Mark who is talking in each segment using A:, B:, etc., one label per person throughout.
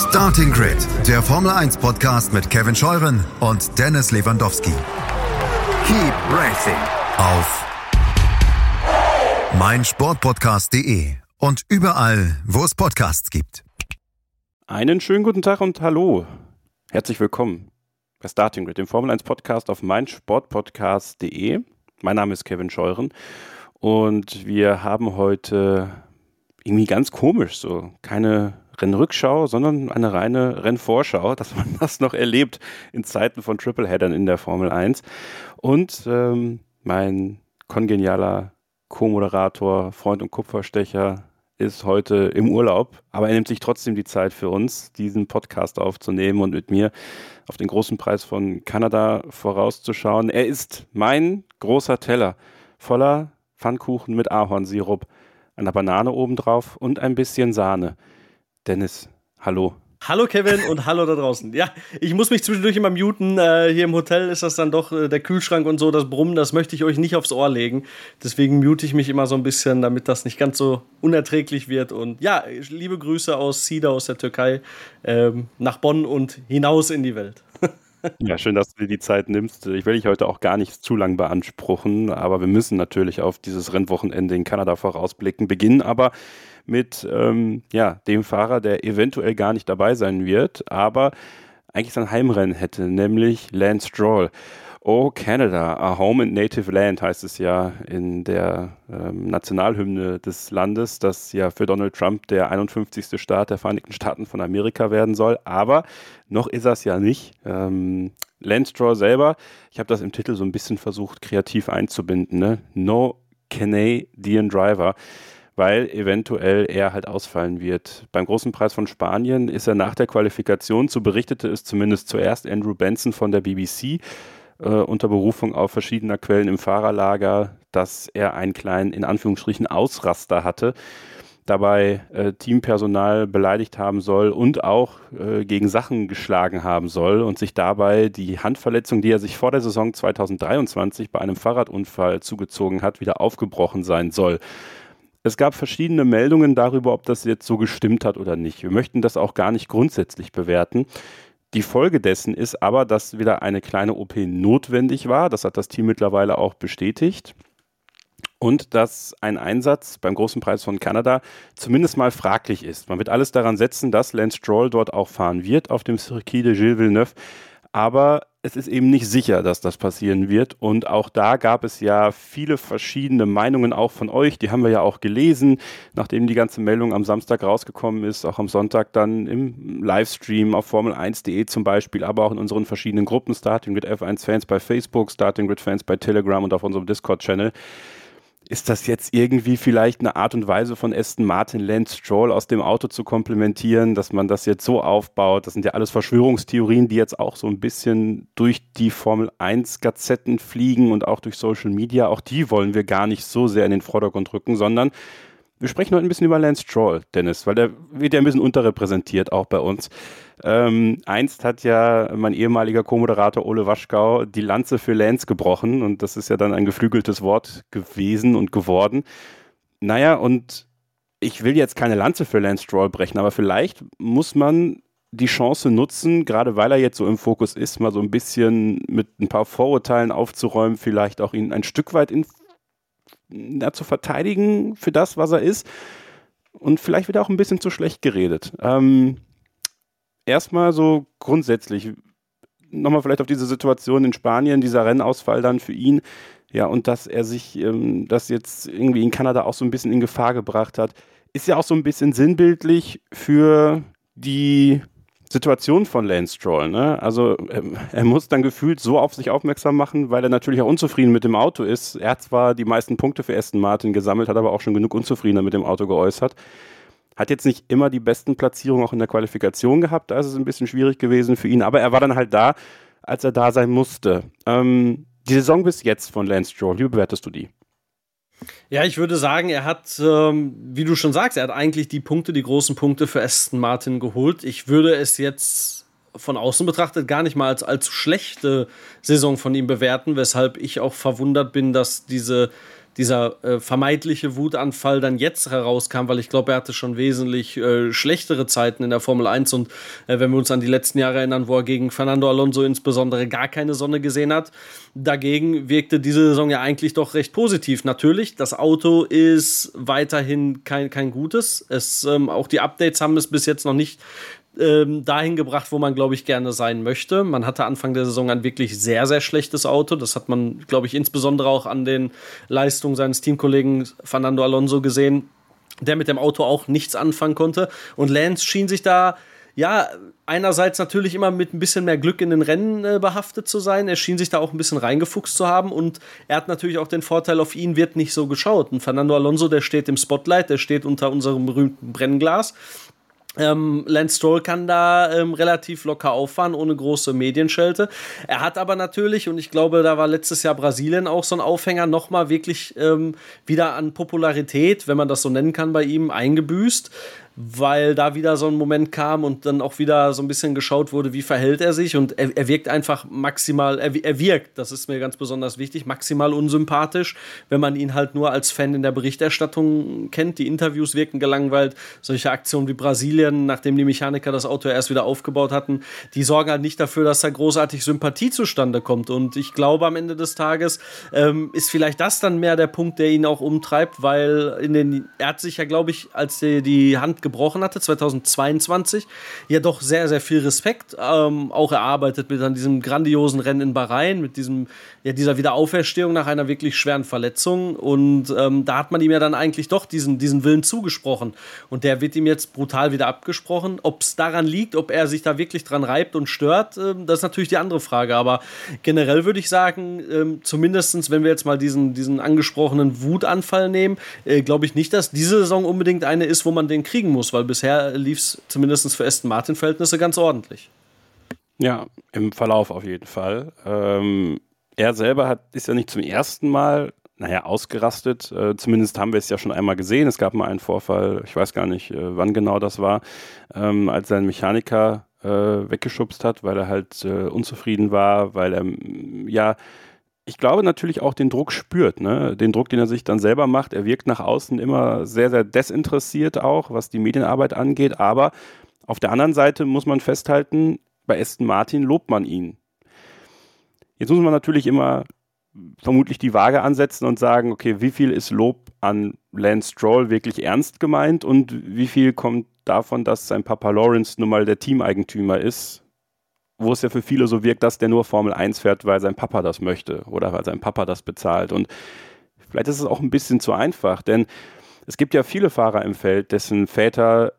A: Starting Grid, der Formel 1 Podcast mit Kevin Scheuren und Dennis Lewandowski. Keep racing auf meinsportpodcast.de und überall, wo es Podcasts gibt.
B: Einen schönen guten Tag und hallo. Herzlich willkommen bei Starting Grid, dem Formel 1 Podcast auf meinsportpodcast.de. Mein Name ist Kevin Scheuren und wir haben heute irgendwie ganz komisch so keine Rennrückschau, sondern eine reine Rennvorschau, dass man das noch erlebt in Zeiten von Tripleheadern in der Formel 1. Und mein kongenialer Co-Moderator, Freund und Kupferstecher ist heute im Urlaub, aber er nimmt sich trotzdem die Zeit für uns, diesen Podcast aufzunehmen und mit mir auf den großen Preis von Kanada vorauszuschauen. Er ist mein großer Teller voller Pfannkuchen mit Ahornsirup, einer Banane obendrauf und ein bisschen Sahne. Dennis, hallo.
C: Hallo Kevin und hallo da draußen. Ja, ich muss mich zwischendurch immer muten. Hier im Hotel ist das dann doch der Kühlschrank und so, das Brummen, das möchte ich euch nicht aufs Ohr legen. Deswegen mute ich mich immer so ein bisschen, damit das nicht ganz so unerträglich wird. Und ja, liebe Grüße aus Sida, aus der Türkei, nach Bonn und hinaus in die Welt.
B: Ja, schön, dass du dir die Zeit nimmst. Ich will dich heute auch gar nicht zu lang beanspruchen, aber wir müssen natürlich auf dieses Rennwochenende in Kanada vorausblicken. Beginnen aber mit dem Fahrer, der eventuell gar nicht dabei sein wird, aber eigentlich sein Heimrennen hätte, nämlich Lance Stroll. Oh Canada, a home and native land heißt es ja in der Nationalhymne des Landes, das ja für Donald Trump der 51. Staat der Vereinigten Staaten von Amerika werden soll, aber noch ist er es ja nicht. Lance Stroll selber, ich habe das im Titel so ein bisschen versucht kreativ einzubinden, ne? No Canadian Driver, weil eventuell er halt ausfallen wird. Beim großen Preis von Spanien ist er nach der Qualifikation, so berichtete es zumindest zuerst Andrew Benson von der BBC, unter Berufung auf verschiedener Quellen im Fahrerlager, dass er einen kleinen, in Anführungsstrichen, Ausraster hatte, dabei Teampersonal beleidigt haben soll und auch gegen Sachen geschlagen haben soll und sich dabei die Handverletzung, die er sich vor der Saison 2023 bei einem Fahrradunfall zugezogen hat, wieder aufgebrochen sein soll. Es gab verschiedene Meldungen darüber, ob das jetzt so gestimmt hat oder nicht. Wir möchten das auch gar nicht grundsätzlich bewerten. Die Folge dessen ist aber, dass wieder eine kleine OP notwendig war. Das hat das Team mittlerweile auch bestätigt. Und dass ein Einsatz beim großen Preis von Kanada zumindest mal fraglich ist. Man wird alles daran setzen, dass Lance Stroll dort auch fahren wird auf dem Circuit de Gilles Villeneuve. Aber es ist eben nicht sicher, dass das passieren wird. Und auch da gab es ja viele verschiedene Meinungen auch von euch. Die haben wir ja auch gelesen, nachdem die ganze Meldung am Samstag rausgekommen ist, auch am Sonntag dann im Livestream auf Formel1.de zum Beispiel, aber auch in unseren verschiedenen Gruppen, Starting Grid F1-Fans bei Facebook, Starting Grid-Fans bei Telegram und auf unserem Discord-Channel. Ist das jetzt irgendwie vielleicht eine Art und Weise von Aston Martin, Lance Stroll aus dem Auto zu komplementieren, dass man das jetzt so aufbaut? Das sind ja alles Verschwörungstheorien, die jetzt auch so ein bisschen durch die Formel 1 Gazetten fliegen und auch durch Social Media. Auch die wollen wir gar nicht so sehr in den Vordergrund rücken, sondern wir sprechen heute ein bisschen über Lance Stroll, Dennis, weil der wird ja ein bisschen unterrepräsentiert, auch bei uns. Einst hat ja mein ehemaliger Co-Moderator Ole Waschkau die Lanze für Lance gebrochen und das ist ja dann ein geflügeltes Wort gewesen und geworden. Naja, und ich will jetzt keine Lanze für Lance Stroll brechen, aber vielleicht muss man die Chance nutzen, gerade weil er jetzt so im Fokus ist, mal so ein bisschen mit ein paar Vorurteilen aufzuräumen, vielleicht auch ihn ein Stück weit zu verteidigen für das, was er ist. Und vielleicht wird er auch ein bisschen zu schlecht geredet. Erstmal so grundsätzlich, nochmal vielleicht auf diese Situation in Spanien, dieser Rennausfall dann für ihn, ja, und dass er sich das jetzt irgendwie in Kanada auch so ein bisschen in Gefahr gebracht hat, ist ja auch so ein bisschen sinnbildlich für die Situation von Lance Stroll, ne? Also er muss dann gefühlt so auf sich aufmerksam machen, weil er natürlich auch unzufrieden mit dem Auto ist. Er hat zwar die meisten Punkte für Aston Martin gesammelt, hat aber auch schon genug Unzufriedenheit mit dem Auto geäußert. Hat jetzt nicht immer die besten Platzierungen auch in der Qualifikation gehabt, da ist es ein bisschen schwierig gewesen für ihn, aber er war dann halt da, als er da sein musste. Die Saison bis jetzt von Lance Stroll, wie bewertest du die?
C: Ja, ich würde sagen, er hat, wie du schon sagst, er hat eigentlich die großen Punkte für Aston Martin geholt. Ich würde es jetzt von außen betrachtet gar nicht mal als allzu schlechte Saison von ihm bewerten, weshalb ich auch verwundert bin, dass diese dieser vermeintliche Wutanfall dann jetzt herauskam, weil ich glaube, er hatte schon wesentlich schlechtere Zeiten in der Formel 1 und wenn wir uns an die letzten Jahre erinnern, wo er gegen Fernando Alonso insbesondere gar keine Sonne gesehen hat. Dagegen wirkte diese Saison ja eigentlich doch recht positiv. Natürlich, das Auto ist weiterhin kein gutes. Auch die Updates haben es bis jetzt noch nicht dahin gebracht, wo man, glaube ich, gerne sein möchte. Man hatte Anfang der Saison ein wirklich sehr, sehr schlechtes Auto. Das hat man, glaube ich, insbesondere auch an den Leistungen seines Teamkollegen Fernando Alonso gesehen, der mit dem Auto auch nichts anfangen konnte. Und Lance schien sich da einerseits natürlich immer mit ein bisschen mehr Glück in den Rennen behaftet zu sein. Er schien sich da auch ein bisschen reingefuchst zu haben und er hat natürlich auch den Vorteil, auf ihn wird nicht so geschaut. Und Fernando Alonso, der steht im Spotlight, der steht unter unserem berühmten Brennglas. Lance Stroll kann da relativ locker auffahren, ohne große Medienschelte. Er hat aber natürlich, und ich glaube, da war letztes Jahr Brasilien auch so ein Aufhänger, nochmal wirklich wieder an Popularität, wenn man das so nennen kann, bei ihm eingebüßt, weil da wieder so ein Moment kam und dann auch wieder so ein bisschen geschaut wurde, wie verhält er sich und er wirkt einfach maximal, er wirkt, das ist mir ganz besonders wichtig, maximal unsympathisch, wenn man ihn halt nur als Fan in der Berichterstattung kennt. Die Interviews wirken gelangweilt, solche Aktionen wie Brasilien, nachdem die Mechaniker das Auto erst wieder aufgebaut hatten, die sorgen halt nicht dafür, dass da großartig Sympathie zustande kommt und ich glaube, am Ende des Tages ist vielleicht das dann mehr der Punkt, der ihn auch umtreibt, weil er hat sich ja, glaube ich, als die Hand gebrochen hatte, 2022, ja doch sehr, sehr viel Respekt auch erarbeitet mit an diesem grandiosen Rennen in Bahrain, mit dieser Wiederauferstehung nach einer wirklich schweren Verletzung und da hat man ihm ja dann eigentlich doch diesen Willen zugesprochen und der wird ihm jetzt brutal wieder abgesprochen. Ob es daran liegt, ob er sich da wirklich dran reibt und stört, das ist natürlich die andere Frage, aber generell würde ich sagen, zumindest wenn wir jetzt mal diesen angesprochenen Wutanfall nehmen, glaube ich nicht, dass diese Saison unbedingt eine ist, wo man den kriegen muss, weil bisher lief es zumindest für Aston Martin-Verhältnisse ganz ordentlich.
B: Ja, im Verlauf auf jeden Fall. Er selber ist ja nicht zum ersten Mal, ausgerastet. Zumindest haben wir es ja schon einmal gesehen. Es gab mal einen Vorfall, ich weiß gar nicht, wann genau das war, als sein Mechaniker weggeschubst hat, weil er halt unzufrieden war, weil er, ich glaube natürlich auch den Druck spürt, ne? Den Druck, den er sich dann selber macht. Er wirkt nach außen immer sehr, sehr desinteressiert auch, was die Medienarbeit angeht. Aber auf der anderen Seite muss man festhalten, bei Aston Martin lobt man ihn. Jetzt muss man natürlich immer vermutlich die Waage ansetzen und sagen, okay, wie viel ist Lob an Lance Stroll wirklich ernst gemeint und wie viel kommt davon, dass sein Papa Lawrence nun mal der Teameigentümer ist, wo es ja für viele so wirkt, dass der nur Formel 1 fährt, weil sein Papa das möchte oder weil sein Papa das bezahlt. Und vielleicht ist es auch ein bisschen zu einfach, denn es gibt ja viele Fahrer im Feld, dessen Väter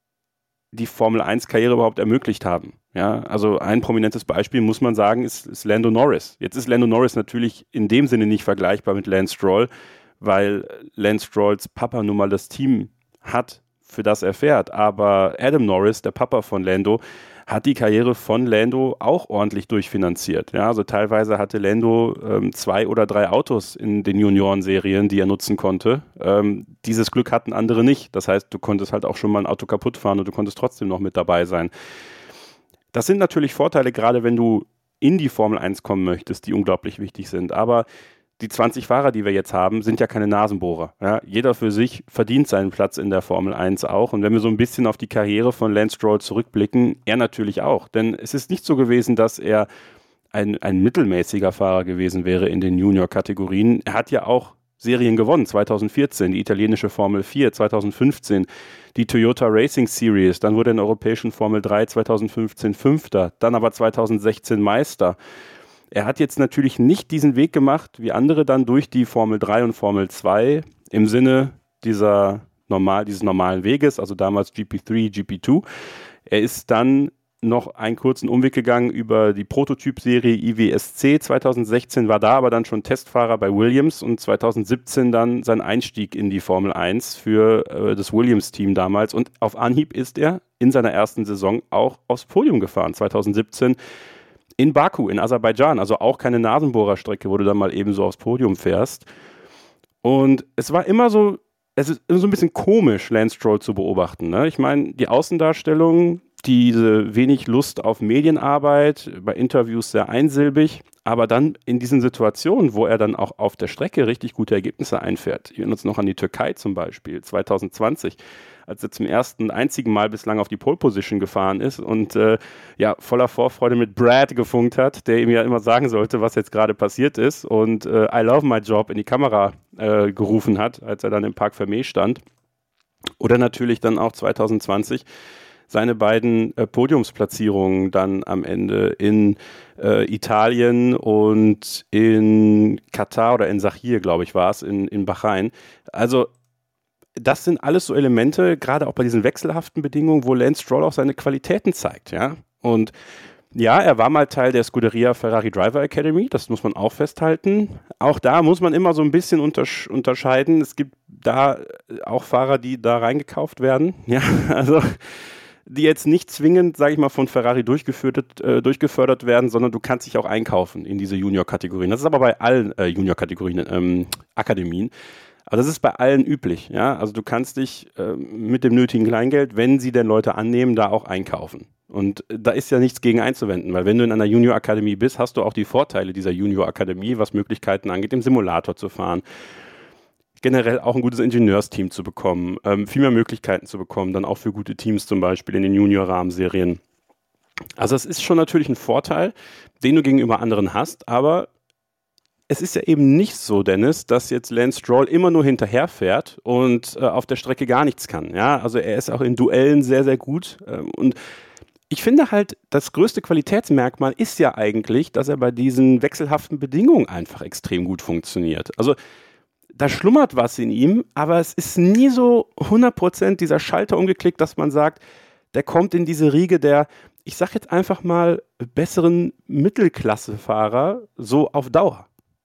B: die Formel 1-Karriere überhaupt ermöglicht haben. Ja, also ein prominentes Beispiel, muss man sagen, ist Lando Norris. Jetzt ist Lando Norris natürlich in dem Sinne nicht vergleichbar mit Lance Stroll, weil Lance Strolls Papa nun mal das Team hat, für das er fährt. Aber Adam Norris, der Papa von Lando, hat die Karriere von Lando auch ordentlich durchfinanziert. Ja, also teilweise hatte Lando 2 oder 3 Autos in den Juniorenserien, die er nutzen konnte. Dieses Glück hatten andere nicht. Das heißt, du konntest halt auch schon mal ein Auto kaputt fahren und du konntest trotzdem noch mit dabei sein. Das sind natürlich Vorteile, gerade wenn du in die Formel 1 kommen möchtest, die unglaublich wichtig sind. Aber die 20 Fahrer, die wir jetzt haben, sind ja keine Nasenbohrer. Ja, jeder für sich verdient seinen Platz in der Formel 1 auch. Und wenn wir so ein bisschen auf die Karriere von Lance Stroll zurückblicken, er natürlich auch. Denn es ist nicht so gewesen, dass er ein mittelmäßiger Fahrer gewesen wäre in den Junior-Kategorien. Er hat ja auch Serien gewonnen, 2014, die italienische Formel 4, 2015, die Toyota Racing Series, dann wurde er in der europäischen Formel 3 2015 Fünfter, dann aber 2016 Meister. Er hat jetzt natürlich nicht diesen Weg gemacht, wie andere dann durch die Formel 3 und Formel 2 im Sinne dieses normalen Weges, also damals GP3, GP2. Er ist dann noch einen kurzen Umweg gegangen über die Prototyp-Serie IWSC 2016, war da aber dann schon Testfahrer bei Williams und 2017 dann sein Einstieg in die Formel 1 für das Williams-Team damals. Und auf Anhieb ist er in seiner ersten Saison auch aufs Podium gefahren, 2017 in Baku, in Aserbaidschan, also auch keine Nasenbohrerstrecke, wo du dann mal eben so aufs Podium fährst. Und es ist immer so ein bisschen komisch, Lance Stroll zu beobachten. Ne? Ich meine, die Außendarstellung, diese wenig Lust auf Medienarbeit, bei Interviews sehr einsilbig, Aber dann in diesen Situationen, wo er dann auch auf der Strecke richtig gute Ergebnisse einfährt, wir erinnern uns noch an die Türkei zum Beispiel, 2020, als er zum einzigen Mal bislang auf die Pole Position gefahren ist und voller Vorfreude mit Brad gefunkt hat, der ihm ja immer sagen sollte, was jetzt gerade passiert ist und I love my job in die Kamera gerufen hat, als er dann im Parc Fermé stand. Oder natürlich dann auch 2020 seine beiden Podiumsplatzierungen dann am Ende in Italien und in Katar oder in Sakhir, glaube ich, war es, in Bahrain. Also das sind alles so Elemente, gerade auch bei diesen wechselhaften Bedingungen, wo Lance Stroll auch seine Qualitäten zeigt, ja. Und ja, er war mal Teil der Scuderia Ferrari Driver Academy, das muss man auch festhalten. Auch da muss man immer so ein bisschen unterscheiden. Es gibt da auch Fahrer, die da reingekauft werden, ja, also die jetzt nicht zwingend, sage ich mal, von Ferrari durchgefördert werden, sondern du kannst dich auch einkaufen in diese Junior-Kategorien. Das ist aber bei allen Junior-Kategorien, Akademien. Aber das ist bei allen üblich. Ja? Also du kannst dich mit dem nötigen Kleingeld, wenn sie denn Leute annehmen, da auch einkaufen. Und da ist ja nichts gegen einzuwenden, weil wenn du in einer Junior-Akademie bist, hast du auch die Vorteile dieser Junior-Akademie, was Möglichkeiten angeht, im Simulator zu fahren. Generell auch ein gutes Ingenieursteam zu bekommen, viel mehr Möglichkeiten zu bekommen, dann auch für gute Teams zum Beispiel in den Junior-Rahmenserien. Also es ist schon natürlich ein Vorteil, den du gegenüber anderen hast, aber es ist ja eben nicht so, Dennis, dass jetzt Lance Stroll immer nur hinterherfährt und auf der Strecke gar nichts kann. Ja? Also er ist auch in Duellen sehr, sehr gut und ich finde halt, das größte Qualitätsmerkmal ist ja eigentlich, dass er bei diesen wechselhaften Bedingungen einfach extrem gut funktioniert. Also da schlummert was in ihm, aber es ist nie so 100% dieser Schalter umgeklickt, dass man sagt, der kommt in diese Riege der, ich sag jetzt einfach mal, besseren Mittelklassefahrer so auf Dauer.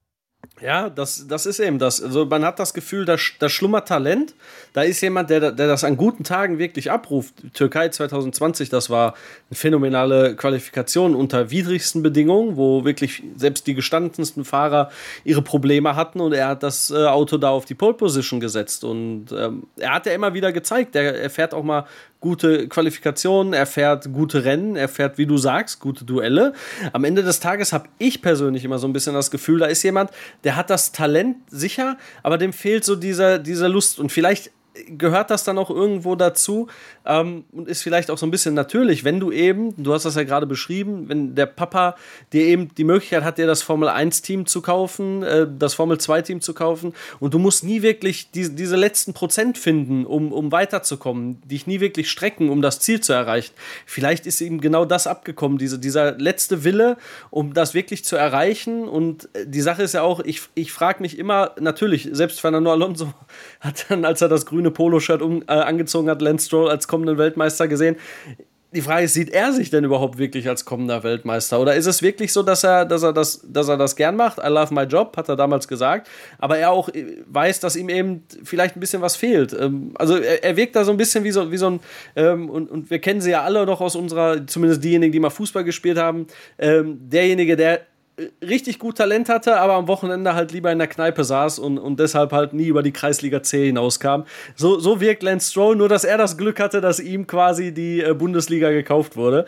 C: Ja, das ist eben das. Also man hat das Gefühl, da schlummert Talent. Da ist jemand, der das an guten Tagen wirklich abruft. Türkei 2020, das war eine phänomenale Qualifikation unter widrigsten Bedingungen, wo wirklich selbst die gestandensten Fahrer ihre Probleme hatten und er hat das Auto da auf die Pole Position gesetzt. Und er hat ja immer wieder gezeigt, er fährt auch mal gute Qualifikationen, er fährt gute Rennen, er fährt, wie du sagst, gute Duelle. Am Ende des Tages habe ich persönlich immer so ein bisschen das Gefühl, da ist jemand, der hat das Talent sicher, aber dem fehlt so diese Lust. Und vielleicht gehört das dann auch irgendwo dazu und ist vielleicht auch so ein bisschen natürlich, wenn du hast das ja gerade beschrieben, wenn der Papa dir eben die Möglichkeit hat, dir das Formel-1-Team zu kaufen, das Formel-2-Team zu kaufen und du musst nie wirklich diese letzten Prozent finden, um weiterzukommen, dich nie wirklich strecken, um das Ziel zu erreichen. Vielleicht ist ihm genau das abgekommen, dieser letzte Wille, um das wirklich zu erreichen und die Sache ist ja auch, ich frage mich immer, natürlich, selbst Fernando Alonso hat dann, als er das grüne Polo-Shirt angezogen hat, Lance Stroll als kommenden Weltmeister gesehen. Die Frage ist, sieht er sich denn überhaupt wirklich als kommender Weltmeister? Oder ist es wirklich so, dass er das gern macht? I love my job, hat er damals gesagt. Aber er auch weiß, dass ihm eben vielleicht ein bisschen was fehlt. Also er wirkt da so ein bisschen wie so ein und wir kennen sie ja alle noch aus unserer, zumindest diejenigen, die mal Fußball gespielt haben, derjenige, der richtig gut Talent hatte, aber am Wochenende halt lieber in der Kneipe saß und deshalb halt nie über die Kreisliga C hinauskam. So wirkt Lance Stroll, nur dass er das Glück hatte, dass ihm quasi die Bundesliga gekauft wurde.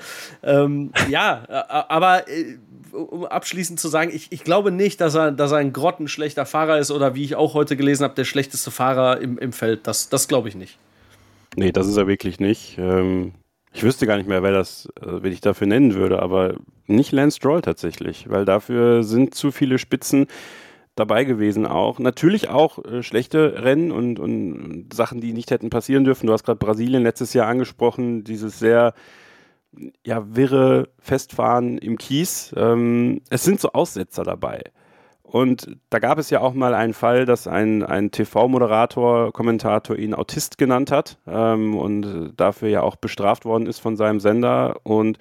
C: Aber um abschließend zu sagen, ich glaube nicht, dass er ein grottenschlechter Fahrer ist oder wie ich auch heute gelesen habe, der schlechteste Fahrer im Feld. Das glaube ich nicht.
B: Nee, das ist er wirklich nicht. Ich wüsste gar nicht mehr, wen ich dafür nennen würde, aber nicht Lance Stroll tatsächlich, weil dafür sind zu viele Spitzen dabei gewesen auch. Natürlich auch schlechte Rennen und Sachen, die nicht hätten passieren dürfen. Du hast gerade Brasilien letztes Jahr angesprochen, dieses sehr wirre Festfahren im Kies. Es sind so Aussetzer dabei. Und da gab es ja auch mal einen Fall, dass ein TV-Moderator, Kommentator ihn Autist genannt hat und dafür ja auch bestraft worden ist von seinem Sender. Und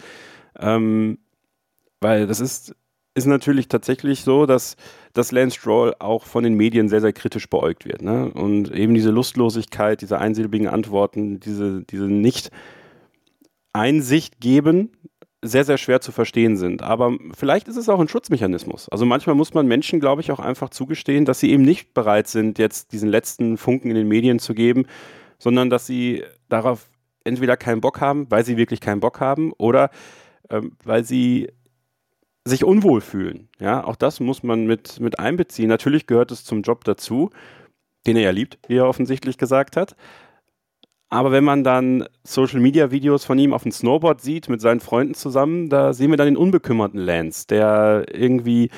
B: weil das ist natürlich tatsächlich so, dass Lance Stroll auch von den Medien sehr, sehr kritisch beäugt wird. Ne? Und eben diese Lustlosigkeit, diese einsilbigen Antworten, diese Nicht-Einsicht geben, sehr, sehr schwer zu verstehen sind. Aber vielleicht ist es auch ein Schutzmechanismus. Also manchmal muss man Menschen, glaube ich, auch einfach zugestehen, dass sie eben nicht bereit sind, jetzt diesen letzten Funken in den Medien zu geben, sondern dass sie darauf entweder keinen Bock haben, weil sie wirklich keinen Bock haben, oder weil sie sich unwohl fühlen. Ja, auch das muss man mit einbeziehen. Natürlich gehört es zum Job dazu, den er ja liebt, wie er offensichtlich gesagt hat. Aber wenn man dann Social-Media-Videos von ihm auf dem Snowboard sieht, mit seinen Freunden zusammen, da sehen wir dann den unbekümmerten Lance, der irgendwie,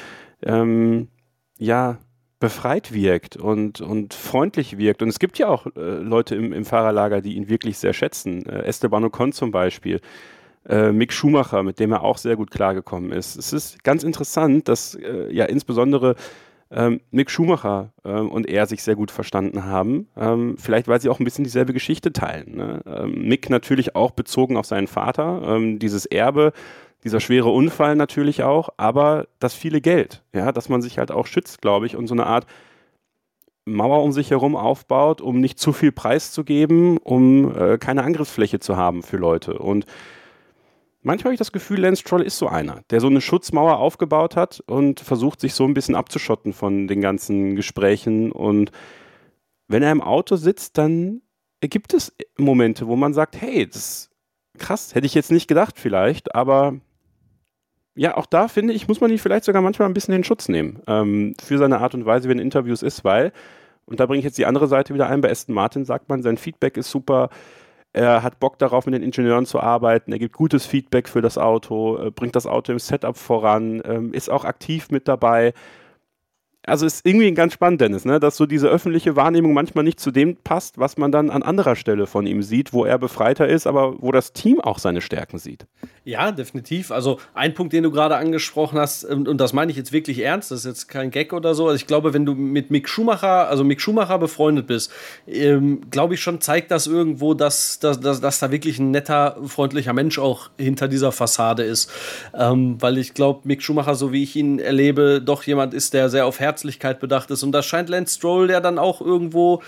B: befreit wirkt und freundlich wirkt. Und es gibt ja auch Leute im Fahrerlager, die ihn wirklich sehr schätzen. Esteban Ocon zum Beispiel. Mick Schumacher, mit dem er auch sehr gut klargekommen ist. Es ist ganz interessant, dass insbesondere Mick Schumacher und er sich sehr gut verstanden haben. Vielleicht, weil sie auch ein bisschen dieselbe Geschichte teilen. Ne? Mick natürlich auch bezogen auf seinen Vater, dieses Erbe, dieser schwere Unfall natürlich auch, aber das viele Geld, ja, dass man sich halt auch schützt, glaube ich, und so eine Art Mauer um sich herum aufbaut, um nicht zu viel preiszugeben, um keine Angriffsfläche zu haben für Leute. Und manchmal habe ich das Gefühl, Lance Stroll ist so einer, der so eine Schutzmauer aufgebaut hat und versucht, sich so ein bisschen abzuschotten von den ganzen Gesprächen. Und wenn er im Auto sitzt, dann gibt es Momente, wo man sagt, hey, das ist krass, hätte ich jetzt nicht gedacht vielleicht, aber ja, auch da finde ich, muss man ihn vielleicht sogar manchmal ein bisschen in Schutz nehmen für seine Art und Weise, wie in Interviews ist, weil, und da bringe ich jetzt die andere Seite wieder ein, bei Aston Martin sagt man, sein Feedback ist super, er hat Bock darauf, mit den Ingenieuren zu arbeiten, er gibt gutes Feedback für das Auto, bringt das Auto im Setup voran, ist auch aktiv mit dabei. Also ist irgendwie ganz spannend, Dennis, ne? Dass so diese öffentliche Wahrnehmung manchmal nicht zu dem passt, was man dann an anderer Stelle von ihm sieht, wo er befreiter ist, aber wo das Team auch seine Stärken sieht.
C: Ja, definitiv. Also ein Punkt, den du gerade angesprochen hast, und das meine ich jetzt wirklich ernst, das ist jetzt kein Gag oder so. Also ich glaube, wenn du mit Mick Schumacher befreundet bist, glaube ich schon, zeigt das irgendwo, dass da wirklich ein netter, freundlicher Mensch auch hinter dieser Fassade ist. Weil ich glaube, Mick Schumacher, so wie ich ihn erlebe, doch jemand ist, der sehr auf Herzlichkeit bedacht ist. Und das scheint Lance Stroll ja dann auch irgendwo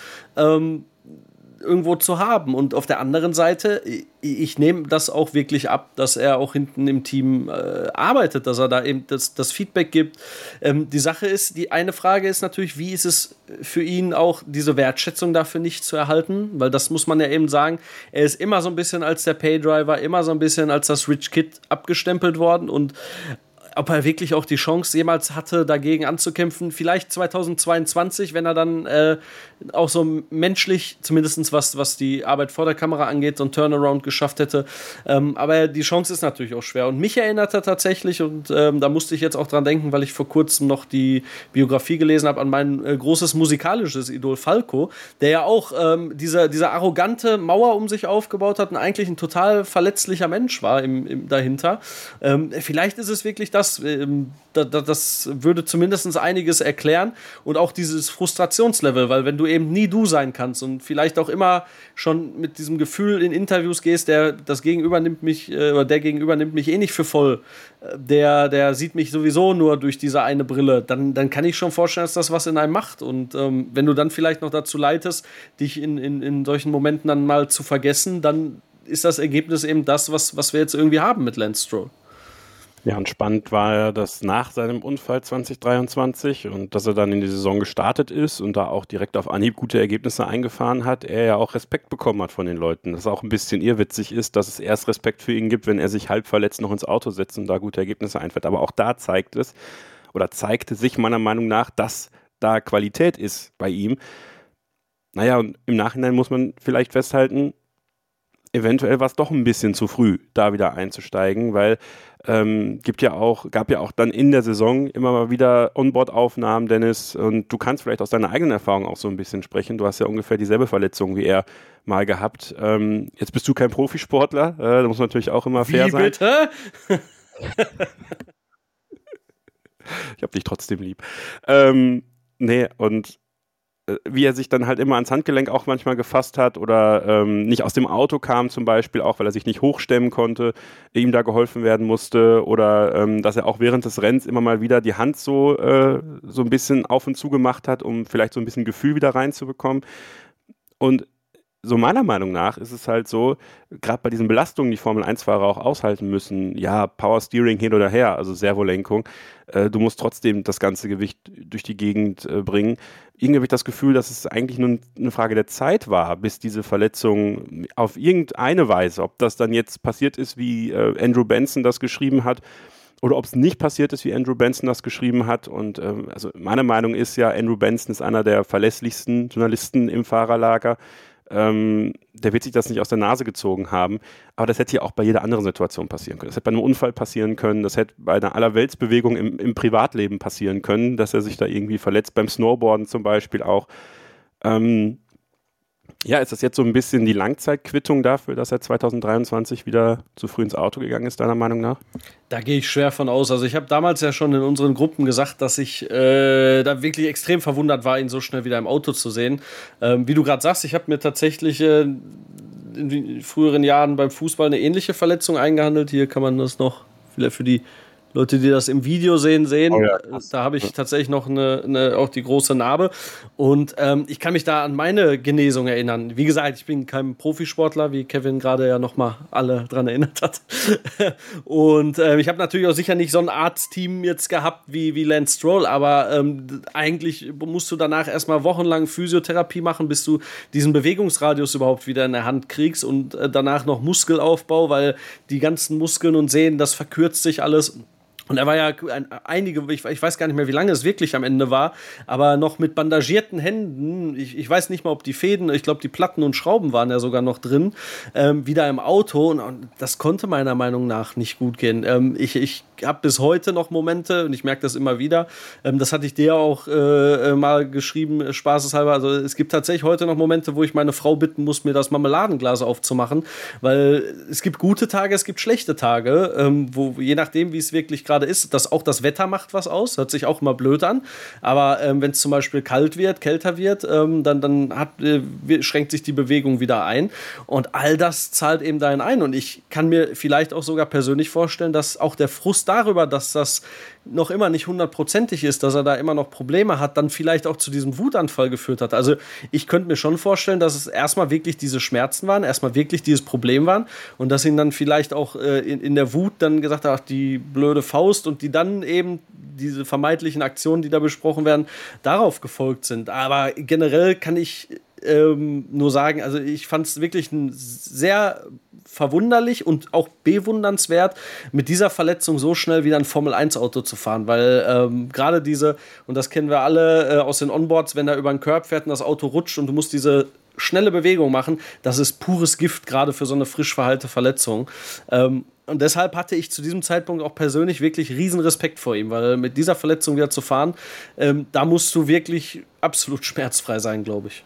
C: zu haben. Und auf der anderen Seite, ich nehme das auch wirklich ab, dass er auch hinten im Team arbeitet, dass er da eben das Feedback gibt. Die Sache ist, die eine Frage ist natürlich, wie ist es für ihn auch, diese Wertschätzung dafür nicht zu erhalten? Weil das muss man ja eben sagen, er ist immer so ein bisschen als der Paydriver, immer so ein bisschen als das Rich Kid abgestempelt worden und ob er wirklich auch die Chance jemals hatte, dagegen anzukämpfen. Vielleicht 2022, wenn er dann auch so menschlich, zumindest was die Arbeit vor der Kamera angeht, so ein Turnaround geschafft hätte. Aber die Chance ist natürlich auch schwer. Und mich erinnert er tatsächlich, und da musste ich jetzt auch dran denken, weil ich vor kurzem noch die Biografie gelesen habe, an mein großes musikalisches Idol Falco, der ja auch diese arrogante Mauer um sich aufgebaut hat und eigentlich ein total verletzlicher Mensch war dahinter. Vielleicht ist es wirklich das würde zumindest einiges erklären und auch dieses Frustrationslevel, weil wenn du eben nie du sein kannst und vielleicht auch immer schon mit diesem Gefühl in Interviews gehst, der Gegenüber nimmt mich eh nicht für voll, der sieht mich sowieso nur durch diese eine Brille, dann kann ich schon vorstellen, dass das was in einem macht und wenn du dann vielleicht noch dazu leitest, dich in solchen Momenten dann mal zu vergessen, dann ist das Ergebnis eben das, was wir jetzt irgendwie haben mit Lance Stroll.
B: Ja, und spannend war ja, dass nach seinem Unfall 2023 und dass er dann in die Saison gestartet ist und da auch direkt auf Anhieb gute Ergebnisse eingefahren hat, er ja auch Respekt bekommen hat von den Leuten. Dass es auch ein bisschen irrwitzig ist, dass es erst Respekt für ihn gibt, wenn er sich halb verletzt noch ins Auto setzt und da gute Ergebnisse einfährt. Aber auch da zeigte sich meiner Meinung nach, dass da Qualität ist bei ihm. Naja, und im Nachhinein muss man vielleicht festhalten, eventuell war es doch ein bisschen zu früh, da wieder einzusteigen, weil gab ja auch dann in der Saison immer mal wieder Onboard-Aufnahmen, Dennis, und du kannst vielleicht aus deiner eigenen Erfahrung auch so ein bisschen sprechen. Du hast ja ungefähr dieselbe Verletzung wie er mal gehabt. Jetzt bist du kein Profisportler, da muss man natürlich auch immer fair sein. Wie bitte? Ich hab dich trotzdem lieb. Wie er sich dann halt immer ans Handgelenk auch manchmal gefasst hat oder nicht aus dem Auto kam zum Beispiel, auch weil er sich nicht hochstemmen konnte, ihm da geholfen werden musste oder dass er auch während des Rennens immer mal wieder die Hand so ein bisschen auf und zu gemacht hat, um vielleicht so ein bisschen Gefühl wieder reinzubekommen. Und so meiner Meinung nach ist es halt so, gerade bei diesen Belastungen, die Formel-1-Fahrer auch aushalten müssen, ja, Power Steering hin oder her, also Servolenkung, du musst trotzdem das ganze Gewicht durch die Gegend bringen. Irgendwie habe ich das Gefühl, dass es eigentlich nur eine Frage der Zeit war, bis diese Verletzung auf irgendeine Weise, ob das dann jetzt passiert ist, wie Andrew Benson das geschrieben hat, oder ob es nicht passiert ist, wie Andrew Benson das geschrieben hat. Und also meine Meinung ist ja, Andrew Benson ist einer der verlässlichsten Journalisten im Fahrerlager. Der wird sich das nicht aus der Nase gezogen haben, aber das hätte ja auch bei jeder anderen Situation passieren können. Das hätte bei einem Unfall passieren können, das hätte bei einer Allerweltsbewegung im Privatleben passieren können, dass er sich da irgendwie verletzt, beim Snowboarden zum Beispiel auch. Ist das jetzt so ein bisschen die Langzeitquittung dafür, dass er 2023 wieder zu früh ins Auto gegangen ist, deiner Meinung nach?
C: Da gehe ich schwer von aus. Also ich habe damals ja schon in unseren Gruppen gesagt, dass ich da wirklich extrem verwundert war, ihn so schnell wieder im Auto zu sehen. Wie du gerade sagst, ich habe mir tatsächlich in früheren Jahren beim Fußball eine ähnliche Verletzung eingehandelt. Hier kann man das noch vielleicht für die Leute, die das im Video sehen.
B: Oh ja,
C: da habe ich tatsächlich noch auch die große Narbe. Und ich kann mich da an meine Genesung erinnern. Wie gesagt, ich bin kein Profisportler, wie Kevin gerade ja nochmal alle dran erinnert hat. Und ich habe natürlich auch sicher nicht so ein Arztteam jetzt gehabt wie Lance Stroll, aber eigentlich musst du danach erstmal wochenlang Physiotherapie machen, bis du diesen Bewegungsradius überhaupt wieder in der Hand kriegst und danach noch Muskelaufbau, weil die ganzen Muskeln und Sehnen, das verkürzt sich alles. Und er war ja ich weiß gar nicht mehr, wie lange es wirklich am Ende war, aber noch mit bandagierten Händen, ich weiß nicht mal, ob die Fäden, ich glaube, die Platten und Schrauben waren ja sogar noch drin, wieder im Auto. Und das konnte meiner Meinung nach nicht gut gehen. Ich habe bis heute noch Momente, und ich merke das immer wieder, das hatte ich dir auch mal geschrieben, spaßeshalber, also es gibt tatsächlich heute noch Momente, wo ich meine Frau bitten muss, mir das Marmeladenglas aufzumachen, weil es gibt gute Tage, es gibt schlechte Tage, wo je nachdem, wie es wirklich gerade ist, dass auch das Wetter macht was aus, hört sich auch immer blöd an, aber wenn es zum Beispiel kälter wird, dann schränkt sich die Bewegung wieder ein und all das zahlt eben dahin ein und ich kann mir vielleicht auch sogar persönlich vorstellen, dass auch der Frust darüber, dass das noch immer nicht 100%ig ist, dass er da immer noch Probleme hat, dann vielleicht auch zu diesem Wutanfall geführt hat. Also ich könnte mir schon vorstellen, dass es erstmal wirklich diese Schmerzen waren, erstmal wirklich dieses Problem waren und dass ihn dann vielleicht auch in der Wut dann gesagt hat, ach, die blöde Faust und die dann eben diese vermeintlichen Aktionen, die da besprochen werden, darauf gefolgt sind. Aber generell kann ich nur sagen, also ich fand es wirklich sehr verwunderlich und auch bewundernswert, mit dieser Verletzung so schnell wieder ein Formel-1-Auto zu fahren, weil gerade diese, und das kennen wir alle aus den Onboards, wenn er über den Curb fährt und das Auto rutscht und du musst diese schnelle Bewegung machen, das ist pures Gift, gerade für so eine frisch verheilte Verletzung. Und deshalb hatte ich zu diesem Zeitpunkt auch persönlich wirklich riesen Respekt vor ihm, weil mit dieser Verletzung wieder zu fahren, da musst du wirklich absolut schmerzfrei sein, glaube ich.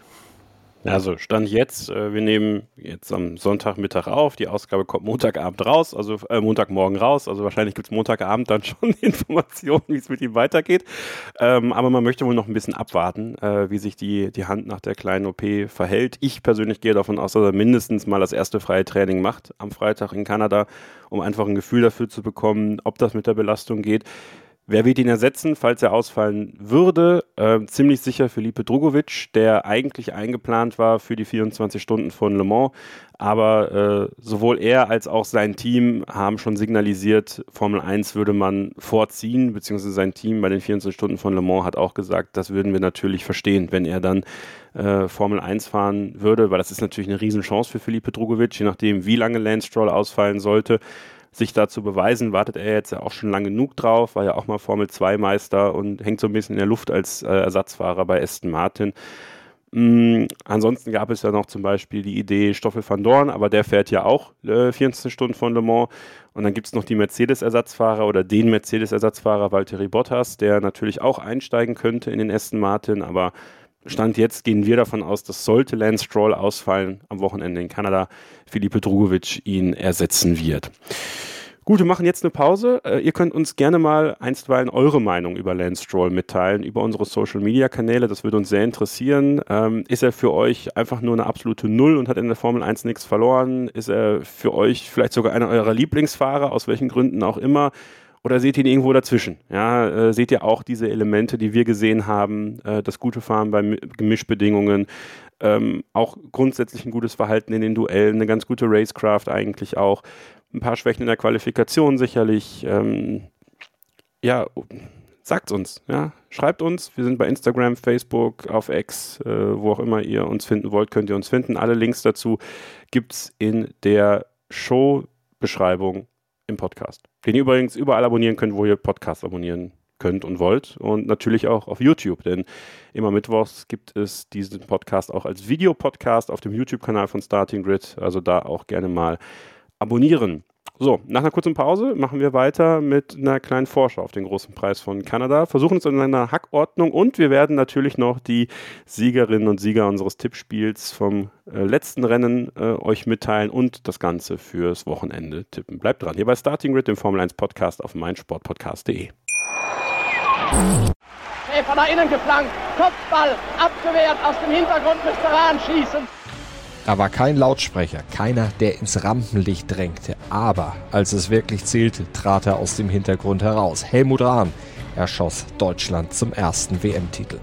B: Also Stand jetzt, wir nehmen jetzt am Sonntagmittag auf, die Ausgabe kommt Montagabend raus, also Montagmorgen raus, also wahrscheinlich gibt es Montagabend dann schon Informationen, wie es mit ihm weitergeht, aber man möchte wohl noch ein bisschen abwarten, wie sich die Hand nach der kleinen OP verhält. Ich persönlich gehe davon aus, dass er mindestens mal das erste freie Training macht am Freitag in Kanada, um einfach ein Gefühl dafür zu bekommen, ob das mit der Belastung geht. Wer wird ihn ersetzen, falls er ausfallen würde? Ziemlich sicher Felipe Drugovich, der eigentlich eingeplant war für die 24 Stunden von Le Mans. Aber sowohl er als auch sein Team haben schon signalisiert, Formel 1 würde man vorziehen, beziehungsweise sein Team bei den 24 Stunden von Le Mans hat auch gesagt, das würden wir natürlich verstehen, wenn er dann Formel 1 fahren würde, weil das ist natürlich eine Riesenchance für Felipe Drugovich, je nachdem, wie lange Lance Stroll ausfallen sollte. Sich da zu beweisen, wartet er jetzt ja auch schon lang genug drauf, war ja auch mal Formel-2-Meister und hängt so ein bisschen in der Luft als Ersatzfahrer bei Aston Martin. Ansonsten gab es ja noch zum Beispiel die Idee Stoffel van Dorn, aber der fährt ja auch 24 Stunden von Le Mans. Und dann gibt es noch die Mercedes-Ersatzfahrer oder den Mercedes-Ersatzfahrer Valtteri Bottas, der natürlich auch einsteigen könnte in den Aston Martin, aber Stand jetzt gehen wir davon aus, dass sollte Lance Stroll ausfallen am Wochenende in Kanada, Felipe Drugovich ihn ersetzen wird. Gut, wir machen jetzt eine Pause. Ihr könnt uns gerne mal einstweilen eure Meinung über Lance Stroll mitteilen, über unsere Social-Media-Kanäle. Das würde uns sehr interessieren. Ist er für euch einfach nur eine absolute Null und hat in der Formel 1 nichts verloren? Ist er für euch vielleicht sogar einer eurer Lieblingsfahrer, aus welchen Gründen auch immer? Oder seht ihr ihn irgendwo dazwischen? Ja, seht ihr auch diese Elemente, die wir gesehen haben, das gute Fahren bei Gemischbedingungen, auch grundsätzlich ein gutes Verhalten in den Duellen, eine ganz gute Racecraft eigentlich auch, ein paar Schwächen in der Qualifikation sicherlich. Ja, sagt's uns, ja, schreibt uns. Wir sind bei Instagram, Facebook, auf X, wo auch immer ihr uns finden wollt, könnt ihr uns finden. Alle Links dazu gibt's in der Show-Beschreibung im Podcast. Den ihr übrigens überall abonnieren könnt, wo ihr Podcasts abonnieren könnt und wollt. Und natürlich auch auf YouTube, denn immer mittwochs gibt es diesen Podcast auch als Videopodcast auf dem YouTube-Kanal von Starting Grid. Also da auch gerne mal abonnieren. So, nach einer kurzen Pause machen wir weiter mit einer kleinen Vorschau auf den großen Preis von Kanada, versuchen es in einer Hackordnung und wir werden natürlich noch die Siegerinnen und Sieger unseres Tippspiels vom letzten Rennen euch mitteilen und das Ganze fürs Wochenende tippen. Bleibt dran, hier bei Starting Grid, dem Formel 1 Podcast auf meinsportpodcast.de.
D: Von nach innen geflankt, Kopfball, abgewehrt, aus dem Hintergrund müsste Rahn schießen.
E: Da war kein Lautsprecher, keiner, der ins Rampenlicht drängte. Aber als es wirklich zählte, trat er aus dem Hintergrund heraus. Helmut Rahn erschoss Deutschland zum ersten WM-Titel.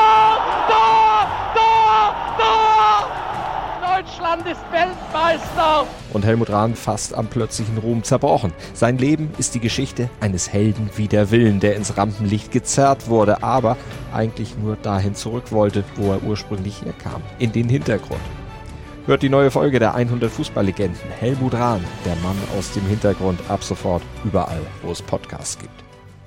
D: Deutschland ist Weltmeister!
E: Und Helmut Rahn fast am plötzlichen Ruhm zerbrochen. Sein Leben ist die Geschichte eines Helden wider Willen, der ins Rampenlicht gezerrt wurde, aber eigentlich nur dahin zurück wollte, wo er ursprünglich herkam, in den Hintergrund. Hört die neue Folge der 100 Fußballlegenden. Helmut Rahn, der Mann aus dem Hintergrund, ab sofort überall, wo es Podcasts gibt.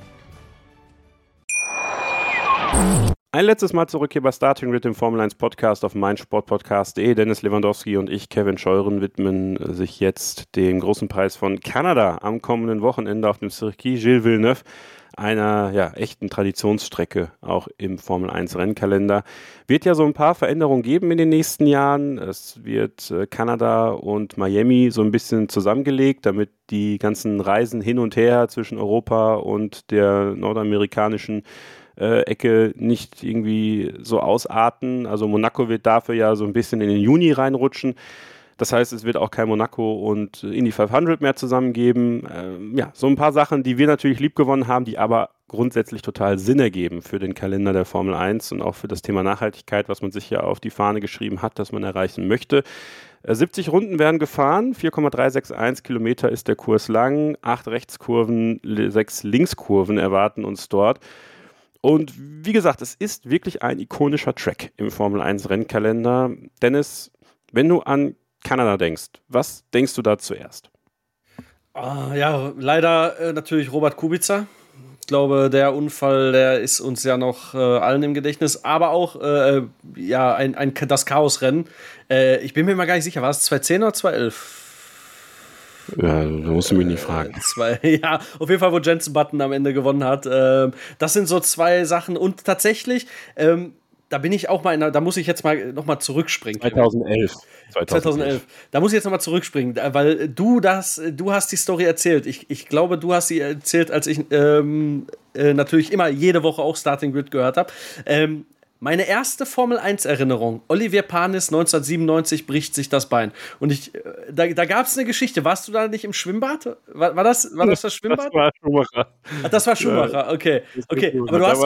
B: Ein letztes Mal zurück hier bei Starting Grid, dem Formel 1 Podcast auf meinsportpodcast.de. Dennis Lewandowski und ich, Kevin Scheuren, widmen sich jetzt dem großen Preis von Kanada am kommenden Wochenende auf dem Circuit Gilles Villeneuve, einer echten Traditionsstrecke auch im Formel 1 Rennkalender. Wird ja so ein paar Veränderungen geben in den nächsten Jahren. Es wird Kanada und Miami so ein bisschen zusammengelegt, damit die ganzen Reisen hin und her zwischen Europa und der nordamerikanischen Ecke nicht irgendwie so ausarten. Also Monaco wird dafür ja so ein bisschen in den Juni reinrutschen. Das heißt, es wird auch kein Monaco und Indy 500 mehr zusammen geben. So ein paar Sachen, die wir natürlich liebgewonnen haben, die aber grundsätzlich total Sinn ergeben für den Kalender der Formel 1 und auch für das Thema Nachhaltigkeit, was man sich ja auf die Fahne geschrieben hat, dass man erreichen möchte. 70 Runden werden gefahren, 4,361 Kilometer ist der Kurs lang, 8 Rechtskurven, 6 Linkskurven erwarten uns dort. Und wie gesagt, es ist wirklich ein ikonischer Track im Formel 1 Rennkalender. Dennis, wenn du an Kanada denkst, was denkst du da zuerst?
C: Leider natürlich Robert Kubica. Ich glaube, der Unfall, der ist uns ja noch allen im Gedächtnis, aber auch das Chaosrennen. Ich bin mir mal gar nicht sicher, war es 2010 oder 2011?
B: Ja, da musst du mich nicht fragen.
C: Auf jeden Fall, wo Jenson Button am Ende gewonnen hat. Das sind so zwei Sachen. Und tatsächlich, da bin ich auch mal da muss ich jetzt mal nochmal zurückspringen.
B: 2011.
C: Da muss ich jetzt nochmal zurückspringen, weil du hast die Story erzählt. Ich glaube, du hast sie erzählt, als ich natürlich immer jede Woche auch Starting Grid gehört habe. Meine erste Formel-1-Erinnerung, Olivier Panis 1997 bricht sich das Bein. Und da gab es eine Geschichte. Warst du da nicht im Schwimmbad? War das das Schwimmbad?
B: Das war Schumacher.
C: Ach, das war Schumacher, okay. Aber du hast...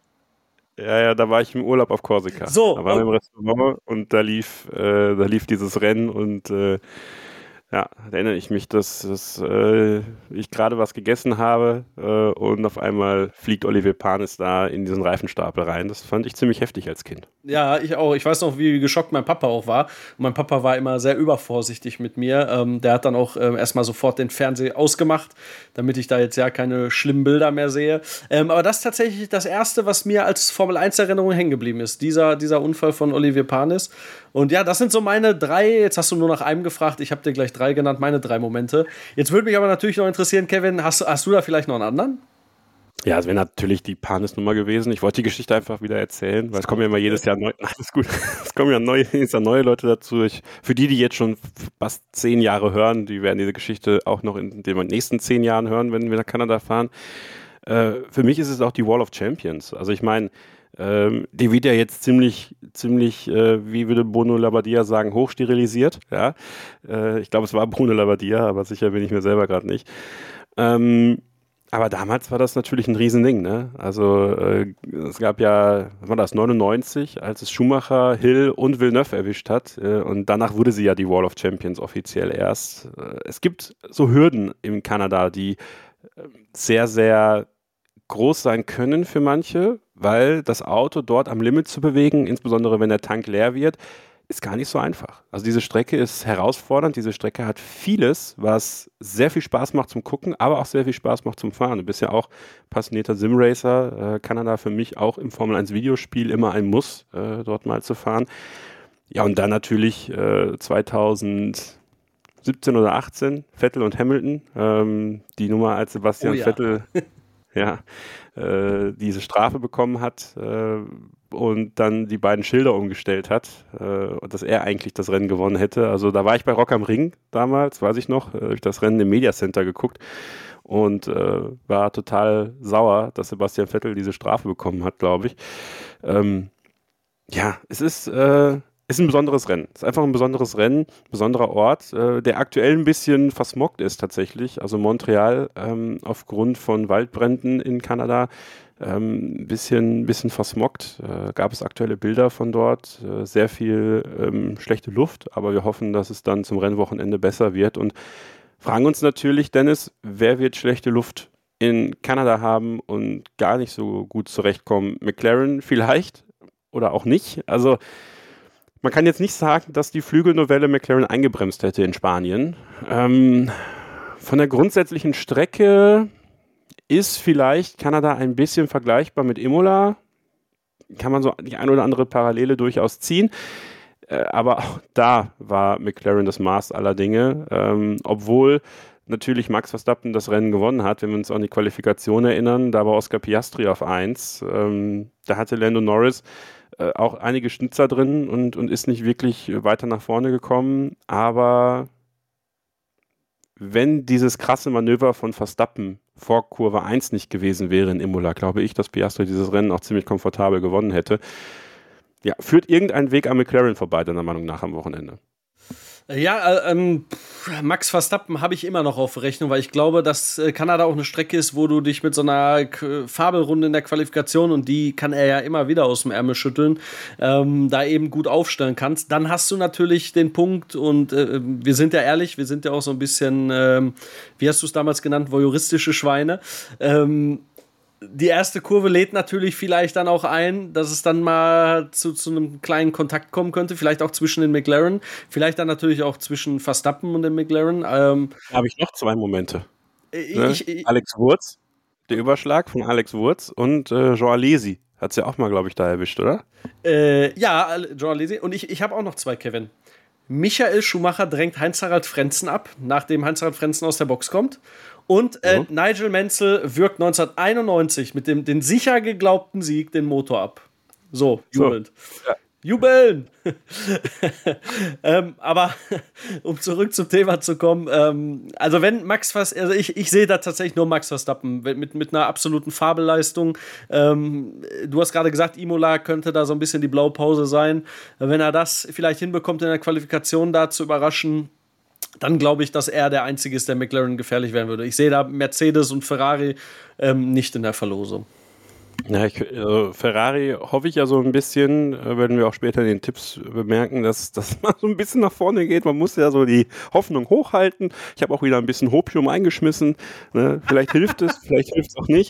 B: Da war ich im Urlaub auf Korsika.
C: So,
B: da waren wir im Restaurant und da lief dieses Rennen und da erinnere ich mich, dass ich gerade was gegessen habe und auf einmal fliegt Olivier Panis da in diesen Reifenstapel rein. Das fand ich ziemlich heftig als Kind.
C: Ja, ich auch. Ich weiß noch, wie geschockt mein Papa auch war. Und mein Papa war immer sehr übervorsichtig mit mir. Der hat dann auch erstmal sofort den Fernseher ausgemacht, damit ich da jetzt keine schlimmen Bilder mehr sehe. Aber das ist tatsächlich das Erste, was mir als Formel-1-Erinnerung hängen geblieben ist. Dieser Unfall von Olivier Panis. Und ja, das sind so meine 3, jetzt hast du nur nach einem gefragt, ich habe dir gleich 3 genannt, meine 3 Momente. Jetzt würde mich aber natürlich noch interessieren, Kevin, hast du da vielleicht noch einen anderen?
B: Ja, es wäre natürlich die Panis-Nummer gewesen. Ich wollte die Geschichte einfach wieder erzählen, weil es kommen ja immer jedes Jahr alles gut. Es kommen ja neue Leute dazu. Für die jetzt schon fast 10 Jahre hören, die werden diese Geschichte auch noch in den nächsten 10 Jahren hören, wenn wir nach Kanada fahren. Für mich ist es auch die Wall of Champions. Also ich meine, die wird ja jetzt ziemlich, wie würde Bruno Labbadia sagen, hochsterilisiert. Ja? Ich glaube, es war Bruno Labbadia, aber sicher bin ich mir selber gerade nicht. Aber damals war das natürlich ein Riesending, ne? Also es gab ja, was war das, 99, als es Schumacher, Hill und Villeneuve erwischt hat. Und danach wurde sie ja die Wall of Champions offiziell erst. Es gibt so Hürden in Kanada, die sehr, sehr groß sein können für manche, weil das Auto dort am Limit zu bewegen, insbesondere wenn der Tank leer wird, ist gar nicht so einfach. Also diese Strecke ist herausfordernd, diese Strecke hat vieles, was sehr viel Spaß macht zum Gucken, aber auch sehr viel Spaß macht zum Fahren. Du bist ja auch passionierter Simracer, Kanada für mich auch im Formel 1 Videospiel immer ein Muss, dort mal zu fahren. Ja, und dann natürlich 2017 oder 18, Vettel und Hamilton, die Nummer, als Sebastian Vettel diese Strafe bekommen hat und dann die beiden Schilder umgestellt hat, dass er eigentlich das Rennen gewonnen hätte. Also da war ich bei Rock am Ring damals, weiß ich noch, habe ich das Rennen im Media Center geguckt und war total sauer, dass Sebastian Vettel diese Strafe bekommen hat, glaube ich. Es ist ein besonderes Rennen. Es ist einfach ein besonderes Rennen, besonderer Ort, der aktuell ein bisschen versmoggt ist tatsächlich. Also Montreal aufgrund von Waldbränden in Kanada ein bisschen versmoggt. Gab es aktuelle Bilder von dort, sehr viel schlechte Luft, aber wir hoffen, dass es dann zum Rennwochenende besser wird und fragen uns natürlich, Dennis, wer wird schlechte Luft in Kanada haben und gar nicht so gut zurechtkommen? McLaren vielleicht oder auch nicht. Also man kann jetzt nicht sagen, dass die Flügelnovelle McLaren eingebremst hätte in Spanien. Von der grundsätzlichen Strecke ist vielleicht Kanada ein bisschen vergleichbar mit Imola. Kann man so die ein oder andere Parallele durchaus ziehen. Aber auch da war McLaren das Maß aller Dinge. Obwohl natürlich Max Verstappen das Rennen gewonnen hat, wenn wir uns an die Qualifikation erinnern. Da war Oscar Piastri auf 1. Da hatte Lando Norris auch einige Schnitzer drin und ist nicht wirklich weiter nach vorne gekommen. Aber wenn dieses krasse Manöver von Verstappen vor Kurve 1 nicht gewesen wäre in Imola, glaube ich, dass Piastri dieses Rennen auch ziemlich komfortabel gewonnen hätte. Ja, führt irgendein Weg an McLaren vorbei, deiner Meinung nach, am Wochenende?
C: Ja, Max Verstappen habe ich immer noch auf Rechnung, weil ich glaube, dass Kanada auch eine Strecke ist, wo du dich mit so einer Fabelrunde in der Qualifikation, und die kann er ja immer wieder aus dem Ärmel schütteln, da eben gut aufstellen kannst. Dann hast du natürlich den Punkt, und wir sind ja ehrlich, wir sind ja auch so ein bisschen, wie hast du es damals genannt, voyeuristische Schweine. Die erste Kurve lädt natürlich vielleicht dann auch ein, dass es dann mal zu einem kleinen Kontakt kommen könnte, vielleicht auch zwischen den McLaren, vielleicht dann natürlich auch zwischen Verstappen und dem McLaren.
B: Da habe ich noch zwei Momente. Alex Wurz, der Überschlag von Alex Wurz und Jean Alesi hat es ja auch mal, glaube ich, da erwischt, oder?
C: Ja, Jean Alesi. Und ich habe auch noch zwei, Kevin. Michael Schumacher drängt Heinz-Harald Frentzen ab, nachdem Heinz-Harald Frentzen aus der Box kommt. Und Nigel Mansell wirkt 1991 mit den sicher geglaubten Sieg den Motor ab. So, jubelnd. So, ja. Jubeln! Aber um zurück zum Thema zu kommen, also wenn Max Verstappen, also ich sehe da tatsächlich nur Max Verstappen mit einer absoluten Fabelleistung. Du hast gerade gesagt, Imola könnte da so ein bisschen die Blaupause sein. Wenn er das vielleicht hinbekommt, in der Qualifikation da zu überraschen, dann glaube ich, dass er der Einzige ist, der McLaren gefährlich werden würde. Ich sehe da Mercedes und Ferrari nicht in der Verlosung.
B: Ja, Ferrari hoffe ich ja so ein bisschen, werden wir auch später in den Tipps bemerken, dass das mal so ein bisschen nach vorne geht. Man muss ja so die Hoffnung hochhalten. Ich habe auch wieder ein bisschen Hopium eingeschmissen. Ne? Vielleicht hilft es, vielleicht hilft es auch nicht.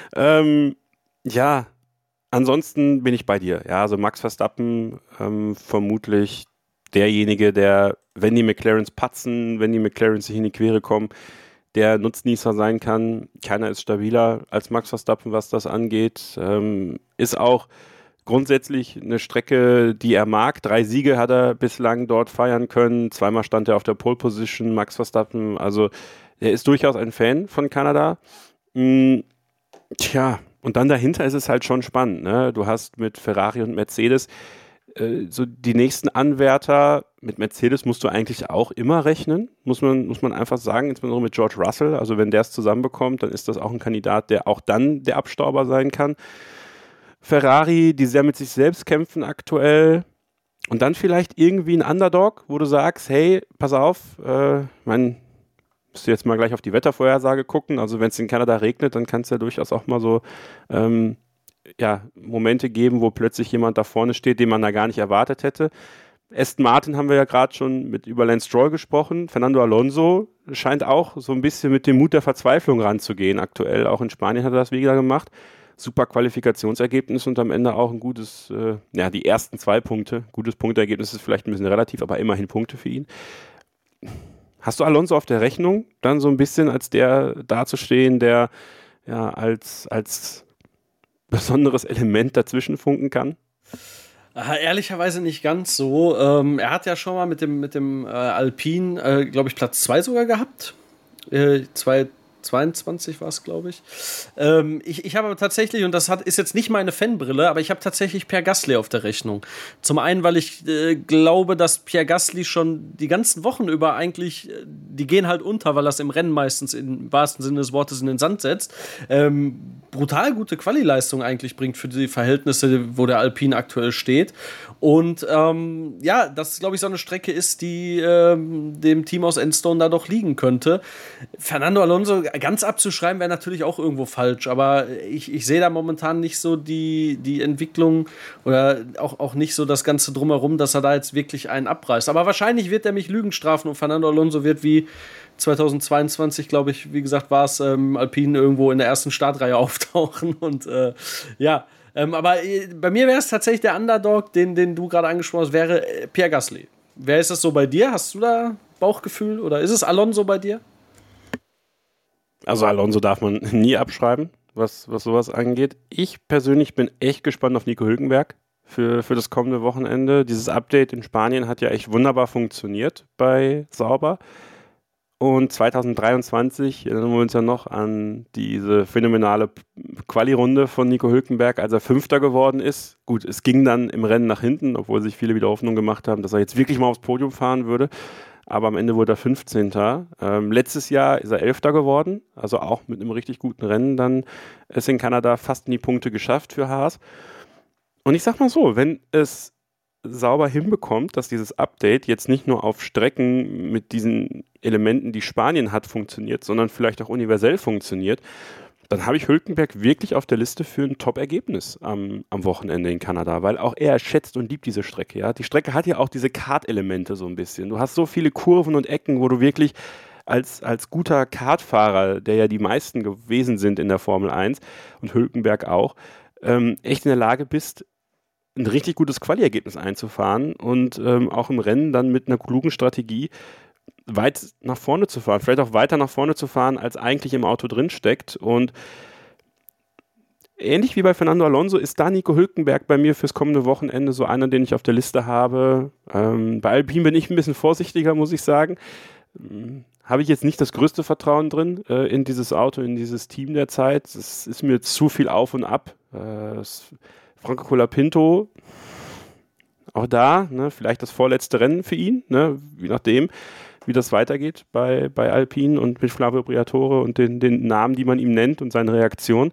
B: Ja, ansonsten bin ich bei dir. Ja, also Max Verstappen vermutlich derjenige, der, wenn die McLarens patzen, wenn die McLarens sich in die Quere kommen, der Nutznießer sein kann. Keiner ist stabiler als Max Verstappen, was das angeht. Ist auch grundsätzlich eine Strecke, die er mag. 3 Siege hat er bislang dort feiern können. 2-mal stand er auf der Pole Position, Max Verstappen. Also er ist durchaus ein Fan von Kanada. Tja, und dann dahinter ist es halt schon spannend. Ne? Du hast mit Ferrari und Mercedes so die nächsten Anwärter. Mit Mercedes musst du eigentlich auch immer rechnen, muss man einfach sagen, insbesondere mit George Russell. Also wenn der es zusammenbekommt, dann ist das auch ein Kandidat, der auch dann der Abstauber sein kann. Ferrari, die sehr mit sich selbst kämpfen aktuell. Und dann vielleicht irgendwie ein Underdog, wo du sagst, hey, pass auf, musst du jetzt mal gleich auf die Wettervorhersage gucken. Also wenn es in Kanada regnet, dann kann es ja durchaus auch mal so Momente geben, wo plötzlich jemand da vorne steht, den man da gar nicht erwartet hätte. Aston Martin haben wir ja gerade schon über Lance Stroll gesprochen. Fernando Alonso scheint auch so ein bisschen mit dem Mut der Verzweiflung ranzugehen aktuell. Auch in Spanien hat er das wieder gemacht. super Qualifikationsergebnis und am Ende auch ein gutes, die ersten 2 Punkte, gutes Punktergebnis ist vielleicht ein bisschen relativ, aber immerhin Punkte für ihn. Hast du Alonso auf der Rechnung, dann so ein bisschen als der dazustehen, der ja als besonderes Element dazwischen funken kann?
C: Ehrlicherweise nicht ganz so. Er hat ja schon mal mit dem Alpine, glaube ich, Platz 2 sogar gehabt. 2022 war es, glaube ich. Ich habe aber tatsächlich, und das ist jetzt nicht meine Fanbrille, aber ich habe tatsächlich Pierre Gasly auf der Rechnung. Zum einen, weil ich glaube, dass Pierre Gasly schon die ganzen Wochen über eigentlich, die gehen halt unter, weil er es im Rennen meistens im wahrsten Sinne des Wortes in den Sand setzt. Brutal gute Quali-Leistung eigentlich bringt für die Verhältnisse, wo der Alpine aktuell steht. Und das, glaube ich, so eine Strecke ist, die dem Team aus Enstone da doch liegen könnte. Fernando Alonso ganz abzuschreiben wäre natürlich auch irgendwo falsch, aber ich sehe da momentan nicht so die Entwicklung oder auch nicht so das Ganze drumherum, dass er da jetzt wirklich einen abreißt. Aber wahrscheinlich wird er mich Lügen strafen und Fernando Alonso wird wie 2022, glaube ich, wie gesagt, war es Alpine irgendwo in der ersten Startreihe auftauchen und aber bei mir wäre es tatsächlich der Underdog, den du gerade angesprochen hast, wäre Pierre Gasly. Wer ist das so bei dir? Hast du da Bauchgefühl oder ist es Alonso bei dir?
B: Also Alonso darf man nie abschreiben, was sowas angeht. Ich persönlich bin echt gespannt auf Nico Hülkenberg für das kommende Wochenende. Dieses Update in Spanien hat ja echt wunderbar funktioniert bei Sauber. Und 2023 erinnern wir uns ja noch an diese phänomenale Quali-Runde von Nico Hülkenberg, als er Fünfter geworden ist. Gut, es ging dann im Rennen nach hinten, obwohl sich viele wieder Hoffnung gemacht haben, dass er jetzt wirklich mal aufs Podium fahren würde. Aber am Ende wurde er 15. Letztes Jahr ist er 11. geworden, also auch mit einem richtig guten Rennen. Dann ist in Kanada fast in die Punkte geschafft für Haas. Und ich sag mal so, wenn es sauber hinbekommt, dass dieses Update jetzt nicht nur auf Strecken mit diesen Elementen, die Spanien hat, funktioniert, sondern vielleicht auch universell funktioniert, dann habe ich Hülkenberg wirklich auf der Liste für ein Top-Ergebnis am Wochenende in Kanada, weil auch er schätzt und liebt diese Strecke. Ja? Die Strecke hat ja auch diese Kart-Elemente so ein bisschen. Du hast so viele Kurven und Ecken, wo du wirklich als guter Kartfahrer, der ja die meisten gewesen sind in der Formel 1 und Hülkenberg auch, echt in der Lage bist, ein richtig gutes Quali-Ergebnis einzufahren und auch im Rennen dann mit einer klugen Strategie weit nach vorne zu fahren, vielleicht auch weiter nach vorne zu fahren, als eigentlich im Auto drin steckt. Und ähnlich wie bei Fernando Alonso ist da Nico Hülkenberg bei mir fürs kommende Wochenende so einer, den ich auf der Liste habe. Bei Alpine bin ich ein bisschen vorsichtiger, muss ich sagen. Habe ich jetzt nicht das größte Vertrauen drin in dieses Auto, in dieses Team derzeit. Es ist mir zu viel auf und ab. Franco Colapinto, auch da, ne, vielleicht das vorletzte Rennen für ihn, ne, je nachdem, wie das weitergeht bei Alpine und mit Flavio Briatore und den Namen, die man ihm nennt und seine Reaktion.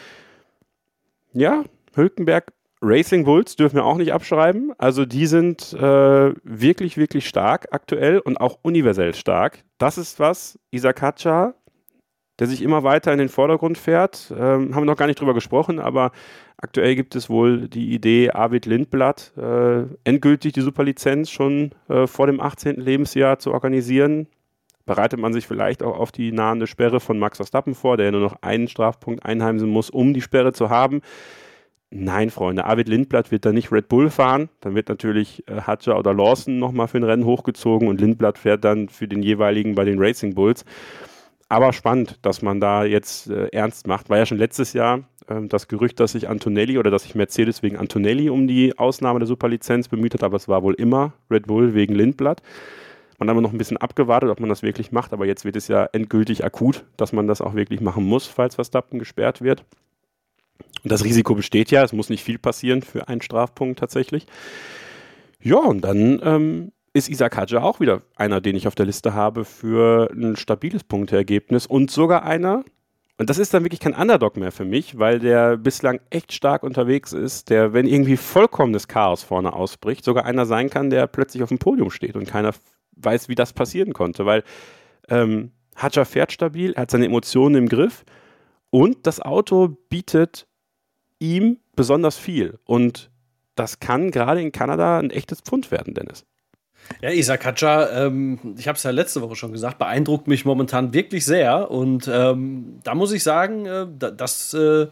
B: Ja, Hülkenberg, Racing Bulls dürfen wir auch nicht abschreiben. Also die sind wirklich, wirklich stark aktuell und auch universell stark. Das ist was, Isack Hadjar, der sich immer weiter in den Vordergrund fährt. Haben wir noch gar nicht drüber gesprochen, aber aktuell gibt es wohl die Idee, Arvid Lindblad endgültig die Superlizenz schon vor dem 18. Lebensjahr zu organisieren. Bereitet man sich vielleicht auch auf die nahende Sperre von Max Verstappen vor, der ja nur noch einen Strafpunkt einheimsen muss, um die Sperre zu haben. Nein, Freunde, Arvid Lindblad wird da nicht Red Bull fahren. Dann wird natürlich Hadjar oder Lawson nochmal für ein Rennen hochgezogen und Lindblad fährt dann für den jeweiligen bei den Racing Bulls. Aber spannend, dass man da jetzt ernst macht. War ja schon letztes Jahr das Gerücht, dass sich Mercedes wegen Antonelli um die Ausnahme der Superlizenz bemüht hat, aber es war wohl immer Red Bull wegen Lindblad. Man hat aber noch ein bisschen abgewartet, ob man das wirklich macht, aber jetzt wird es ja endgültig akut, dass man das auch wirklich machen muss, falls Verstappen gesperrt wird. Und das Risiko besteht ja, es muss nicht viel passieren für einen Strafpunkt tatsächlich. Ja, und dann ist Isack Hadjar auch wieder einer, den ich auf der Liste habe für ein stabiles Punkteergebnis und sogar einer, und das ist dann wirklich kein Underdog mehr für mich, weil der bislang echt stark unterwegs ist, der, wenn irgendwie vollkommenes Chaos vorne ausbricht, sogar einer sein kann, der plötzlich auf dem Podium steht und keiner weiß, wie das passieren konnte, weil Hadjar fährt stabil, er hat seine Emotionen im Griff und das Auto bietet ihm besonders viel und das kann gerade in Kanada ein echtes Pfund werden, Dennis.
C: Ja, Isack Hadjar, ich habe es ja letzte Woche schon gesagt, beeindruckt mich momentan wirklich sehr und da muss ich sagen, das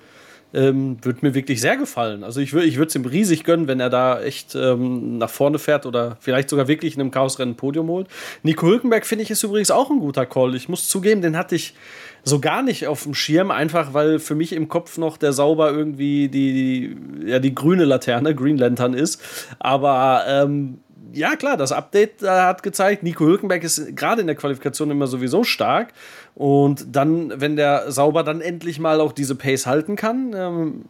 C: Würde mir wirklich sehr gefallen. Also ich würde es ihm riesig gönnen, wenn er da echt nach vorne fährt oder vielleicht sogar wirklich in einem Chaosrennen ein Podium holt. Nico Hülkenberg, finde ich, ist übrigens auch ein guter Call. Ich muss zugeben, den hatte ich so gar nicht auf dem Schirm, einfach weil für mich im Kopf noch der Sauber irgendwie die grüne Laterne, Green Lantern ist. Aber ja, klar, das Update hat gezeigt, Nico Hülkenberg ist gerade in der Qualifikation immer sowieso stark. Und dann, wenn der Sauber dann endlich mal auch diese Pace halten kann,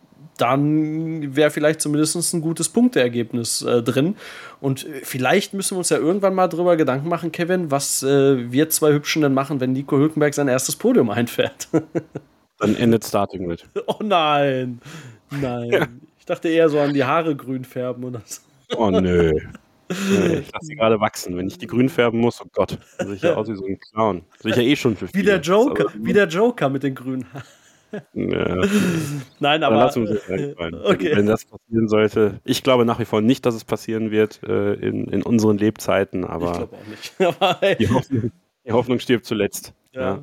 C: dann wäre vielleicht zumindest ein gutes Punkteergebnis drin. Und vielleicht müssen wir uns ja irgendwann mal drüber Gedanken machen, Kevin, was wir zwei Hübschen denn machen, wenn Nico Hülkenberg sein erstes Podium einfährt.
B: Dann endet Starting mit.
C: Oh nein. Ja. Ich dachte eher so an die Haare grün färben oder so.
B: Oh nö. Ich lasse sie gerade wachsen. Wenn ich die grün färben muss, oh Gott, dann sehe ich ja aus wie so ein Clown. Sehe ich ja eh schon für viele.
C: Wie der Joker mit den grünen Haaren.
B: Ja.
C: Nein, aber
B: lass uns das rein.
C: Okay.
B: Wenn das passieren sollte, ich glaube nach wie vor nicht, dass es passieren wird in unseren Lebzeiten, aber
C: ich glaube auch nicht. Aber, hey.
B: die Hoffnung stirbt zuletzt. Ja.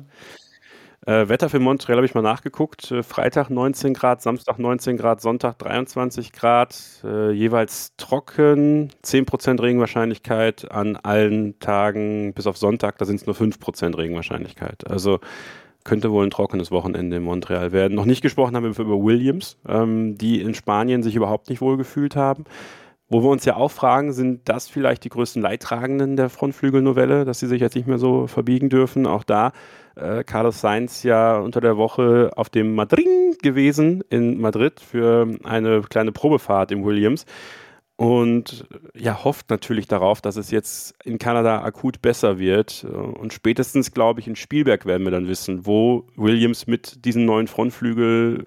B: Wetter für Montreal habe ich mal nachgeguckt. Freitag 19 Grad, Samstag 19 Grad, Sonntag 23 Grad, jeweils trocken, 10% Regenwahrscheinlichkeit an allen Tagen bis auf Sonntag, da sind es nur 5% Regenwahrscheinlichkeit. Also könnte wohl ein trockenes Wochenende in Montreal werden. Noch nicht gesprochen haben wir über Williams, die in Spanien sich überhaupt nicht wohl gefühlt haben. Wo wir uns ja auch fragen, sind das vielleicht die größten Leidtragenden der Frontflügelnovelle, dass sie sich jetzt nicht mehr so verbiegen dürfen. Auch da Carlos Sainz ja unter der Woche auf dem Madrid gewesen in Madrid für eine kleine Probefahrt im Williams. Und ja, hofft natürlich darauf, dass es jetzt in Kanada akut besser wird. Und spätestens, glaube ich, in Spielberg werden wir dann wissen, wo Williams mit diesen neuen Frontflügel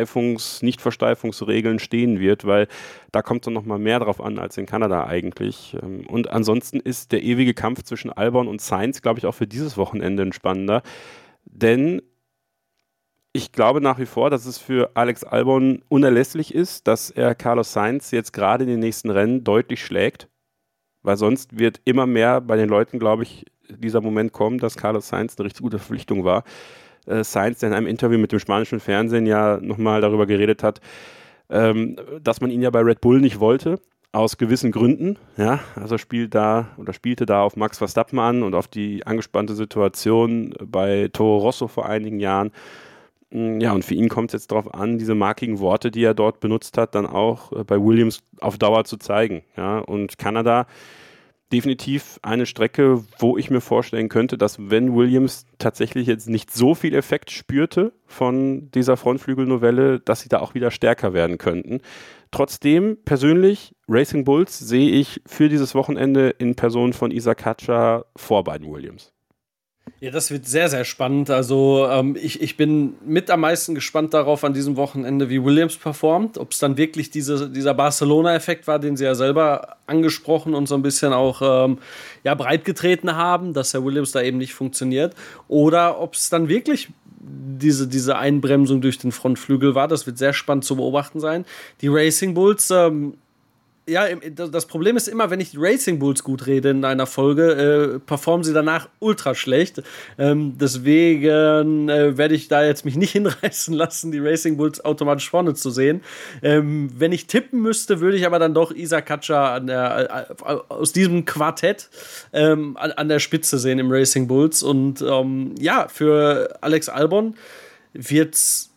B: Nicht-Versteifungsregeln stehen wird, weil da kommt es noch mal mehr drauf an als in Kanada eigentlich. Und ansonsten ist der ewige Kampf zwischen Albon und Sainz, glaube ich, auch für dieses Wochenende ein spannender. Denn ich glaube nach wie vor, dass es für Alex Albon unerlässlich ist, dass er Carlos Sainz jetzt gerade in den nächsten Rennen deutlich schlägt, weil sonst wird immer mehr bei den Leuten, glaube ich, dieser Moment kommen, dass Carlos Sainz eine richtig gute Verpflichtung war. Sainz, der in einem Interview mit dem spanischen Fernsehen ja nochmal darüber geredet hat, dass man ihn ja bei Red Bull nicht wollte, aus gewissen Gründen. Ja, also spielte da auf Max Verstappen an und auf die angespannte Situation bei Toro Rosso vor einigen Jahren. Ja, und für ihn kommt es jetzt darauf an, diese markigen Worte, die er dort benutzt hat, dann auch bei Williams auf Dauer zu zeigen. Ja, und Kanada definitiv eine Strecke, wo ich mir vorstellen könnte, dass wenn Williams tatsächlich jetzt nicht so viel Effekt spürte von dieser Frontflügelnovelle, dass sie da auch wieder stärker werden könnten. Trotzdem, persönlich, Racing Bulls sehe ich für dieses Wochenende in Person von Isaac Hatcher vor beiden Williams.
C: Ja, das wird sehr, sehr spannend. Also ich bin mit am meisten gespannt darauf an diesem Wochenende, wie Williams performt. Ob es dann wirklich dieser Barcelona-Effekt war, den sie ja selber angesprochen und so ein bisschen auch breitgetreten haben, dass der Williams da eben nicht funktioniert. Oder ob es dann wirklich diese Einbremsung durch den Frontflügel war. Das wird sehr spannend zu beobachten sein. Die Racing Bulls... das Problem ist immer, wenn ich die Racing Bulls gut rede in einer Folge, performen sie danach ultra schlecht. Deswegen werde ich da jetzt mich nicht hinreißen lassen, die Racing Bulls automatisch vorne zu sehen. Wenn ich tippen müsste, würde ich aber dann doch Isaac Hatcher aus diesem Quartett an der Spitze sehen im Racing Bulls. Und für Alex Albon wird's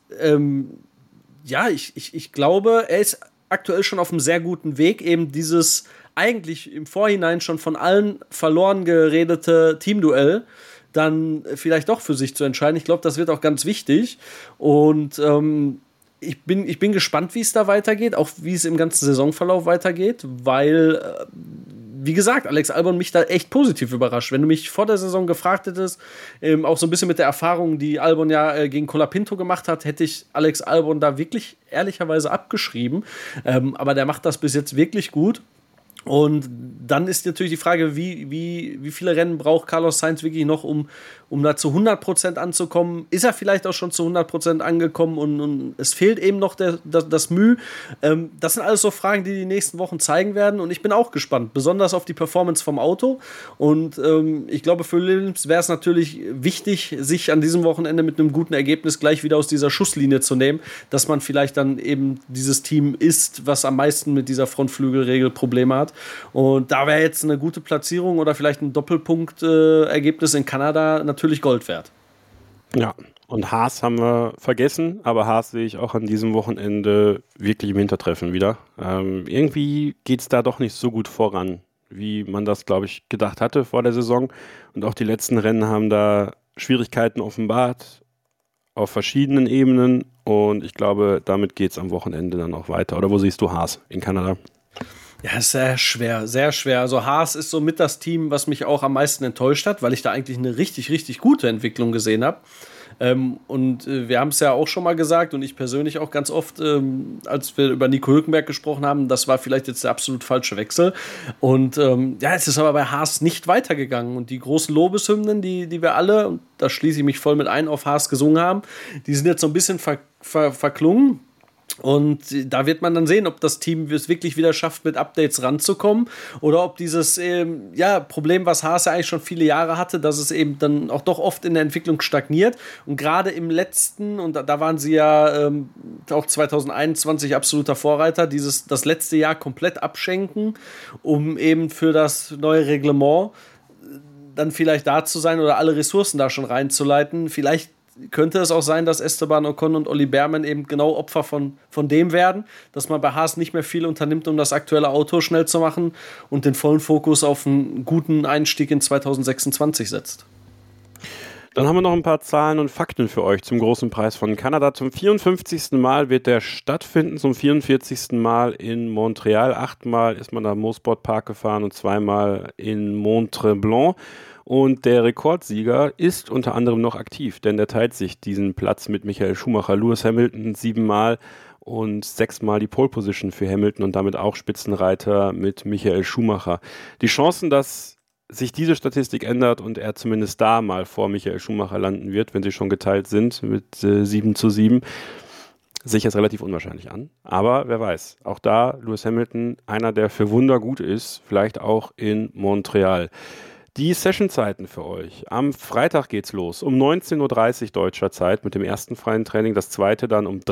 C: ich glaube, er ist aktuell schon auf einem sehr guten Weg, eben dieses eigentlich im Vorhinein schon von allen verloren geredete Teamduell dann vielleicht doch für sich zu entscheiden. Ich glaube, das wird auch ganz wichtig. Und ich bin gespannt, wie es da weitergeht, auch wie es im ganzen Saisonverlauf weitergeht, weil, wie gesagt, Alex Albon mich da echt positiv überrascht. Wenn du mich vor der Saison gefragt hättest, auch so ein bisschen mit der Erfahrung, die Albon ja gegen Colapinto gemacht hat, hätte ich Alex Albon da wirklich ehrlicherweise abgeschrieben. Aber der macht das bis jetzt wirklich gut. Und dann ist natürlich die Frage, wie viele Rennen braucht Carlos Sainz wirklich noch, um da zu 100% anzukommen? Ist er vielleicht auch schon zu 100% angekommen und es fehlt eben noch das Mühe? Das sind alles so Fragen, die nächsten Wochen zeigen werden und ich bin auch gespannt, besonders auf die Performance vom Auto. Und ich glaube, für Williams wäre es natürlich wichtig, sich an diesem Wochenende mit einem guten Ergebnis gleich wieder aus dieser Schusslinie zu nehmen, dass man vielleicht dann eben dieses Team ist, was am meisten mit dieser Frontflügelregel Probleme hat. Und da wäre jetzt eine gute Platzierung oder vielleicht ein Doppelpunkt-Ergebnis in Kanada natürlich Gold wert.
B: Ja, und Haas haben wir vergessen, aber Haas sehe ich auch an diesem Wochenende wirklich im Hintertreffen wieder. Irgendwie geht es da doch nicht so gut voran, wie man das, glaube ich, gedacht hatte vor der Saison. Und auch die letzten Rennen haben da Schwierigkeiten offenbart auf verschiedenen Ebenen. Und ich glaube, damit geht es am Wochenende dann auch weiter. Oder wo siehst du Haas in Kanada?
C: Ja, sehr schwer, sehr schwer. Also Haas ist somit das Team, was mich auch am meisten enttäuscht hat, weil ich da eigentlich eine richtig, richtig gute Entwicklung gesehen habe. Und wir haben es ja auch schon mal gesagt und ich persönlich auch ganz oft, als wir über Nico Hülkenberg gesprochen haben, das war vielleicht jetzt der absolut falsche Wechsel. Und es ist aber bei Haas nicht weitergegangen. Und die großen Lobeshymnen, die wir alle, und da schließe ich mich voll mit ein, auf Haas gesungen haben, die sind jetzt so ein bisschen verklungen. Und da wird man dann sehen, ob das Team es wirklich wieder schafft, mit Updates ranzukommen oder ob dieses Problem, was Haas ja eigentlich schon viele Jahre hatte, dass es eben dann auch doch oft in der Entwicklung stagniert. Und gerade im letzten, und da waren sie ja auch 2021 absoluter Vorreiter, das letzte Jahr komplett abschenken, um eben für das neue Reglement dann vielleicht da zu sein oder alle Ressourcen da schon reinzuleiten. Vielleicht könnte es auch sein, dass Esteban Ocon und Olli Behrmann eben genau Opfer von dem werden, dass man bei Haas nicht mehr viel unternimmt, um das aktuelle Auto schnell zu machen und den vollen Fokus auf einen guten Einstieg in 2026 setzt.
B: Dann haben wir noch ein paar Zahlen und Fakten für euch zum großen Preis von Kanada. Zum 54. Mal wird der stattfinden, zum 44. Mal in Montreal. 8-mal ist man am Mosport Park gefahren und 2-mal in Mont-Tremblant. Und der Rekordsieger ist unter anderem noch aktiv, denn der teilt sich diesen Platz mit Michael Schumacher. Lewis Hamilton 7-mal und 6-mal die Pole Position für Hamilton und damit auch Spitzenreiter mit Michael Schumacher. Die Chancen, dass sich diese Statistik ändert und er zumindest da mal vor Michael Schumacher landen wird, wenn sie schon geteilt sind mit 7-7, sehe ich jetzt relativ unwahrscheinlich an. Aber wer weiß, auch da Lewis Hamilton, einer, der für Wunder gut ist, vielleicht auch in Montreal. Die Sessionzeiten für euch. Am Freitag geht's los, um 19.30 Uhr deutscher Zeit mit dem ersten freien Training, das zweite dann um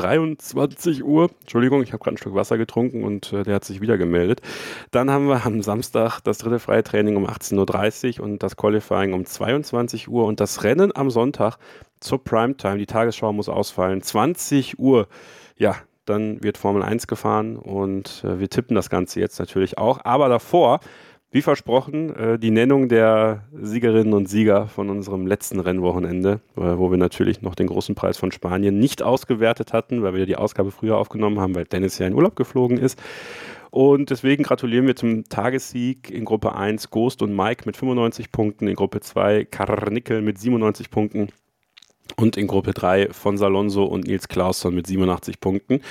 B: 23 Uhr. Entschuldigung, ich habe gerade ein Stück Wasser getrunken und der hat sich wieder gemeldet. Dann haben wir am Samstag das dritte freie Training um 18.30 Uhr und das Qualifying um 22 Uhr und das Rennen am Sonntag zur Primetime. Die Tagesschau muss ausfallen, 20 Uhr. Ja, dann wird Formel 1 gefahren und wir tippen das Ganze jetzt natürlich auch. Aber davor, wie versprochen, die Nennung der Siegerinnen und Sieger von unserem letzten Rennwochenende, wo wir natürlich noch den großen Preis von Spanien nicht ausgewertet hatten, weil wir die Ausgabe früher aufgenommen haben, weil Dennis ja in Urlaub geflogen ist. Und deswegen gratulieren wir zum Tagessieg in Gruppe 1 Ghost und Mike mit 95 Punkten, in Gruppe 2 Karnickel mit 97 Punkten und in Gruppe 3 Fons Alonso und Nils Clauson mit 87 Punkten.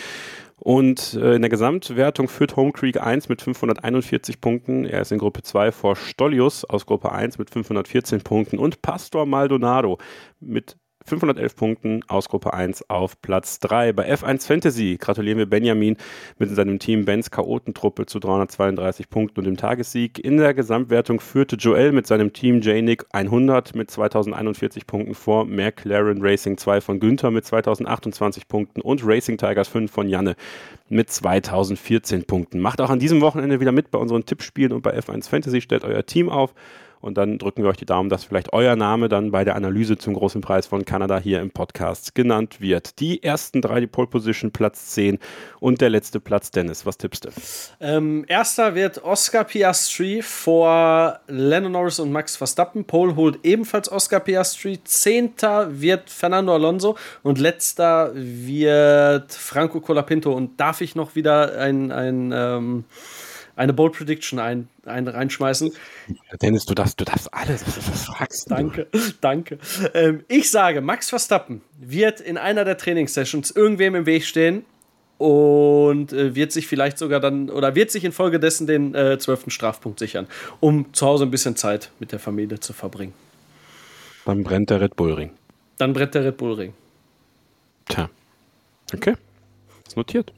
B: Und in der Gesamtwertung führt Home Creek 1 mit 541 Punkten. Er ist in Gruppe 2 vor Stollius aus Gruppe 1 mit 514 Punkten und Pastor Maldonado mit 511 Punkten aus Gruppe 1 auf Platz 3. Bei F1 Fantasy gratulieren wir Benjamin mit seinem Team Benz Chaotentruppe zu 332 Punkten und dem Tagessieg. In der Gesamtwertung führte Joel mit seinem Team J-Nick 100 mit 2041 Punkten vor McLaren Racing 2 von Günther mit 2028 Punkten und Racing Tigers 5 von Janne mit 2014 Punkten. Macht auch an diesem Wochenende wieder mit bei unseren Tippspielen und bei F1 Fantasy. Stellt euer Team auf. Und dann drücken wir euch die Daumen, dass vielleicht euer Name dann bei der Analyse zum großen Preis von Kanada hier im Podcast genannt wird. Die ersten 3, die Pole Position, Platz 10 und der letzte Platz, Dennis. Was tippst du?
C: Erster wird Oscar Piastri vor Lando Norris und Max Verstappen. Pole holt ebenfalls Oscar Piastri. 10. wird Fernando Alonso und letzter wird Franco Colapinto. Und darf ich noch wieder eine Bold Prediction reinschmeißen?
B: Dennis, du darfst alles, was fragst du.
C: Danke. Ich sage, Max Verstappen wird in einer der Trainingssessions irgendwem im Weg stehen und wird sich vielleicht sogar dann, oder wird sich infolgedessen den 12. Strafpunkt sichern, um zu Hause ein bisschen Zeit mit der Familie zu verbringen.
B: Dann brennt der Red Bull Ring. Tja. Okay. Ist notiert.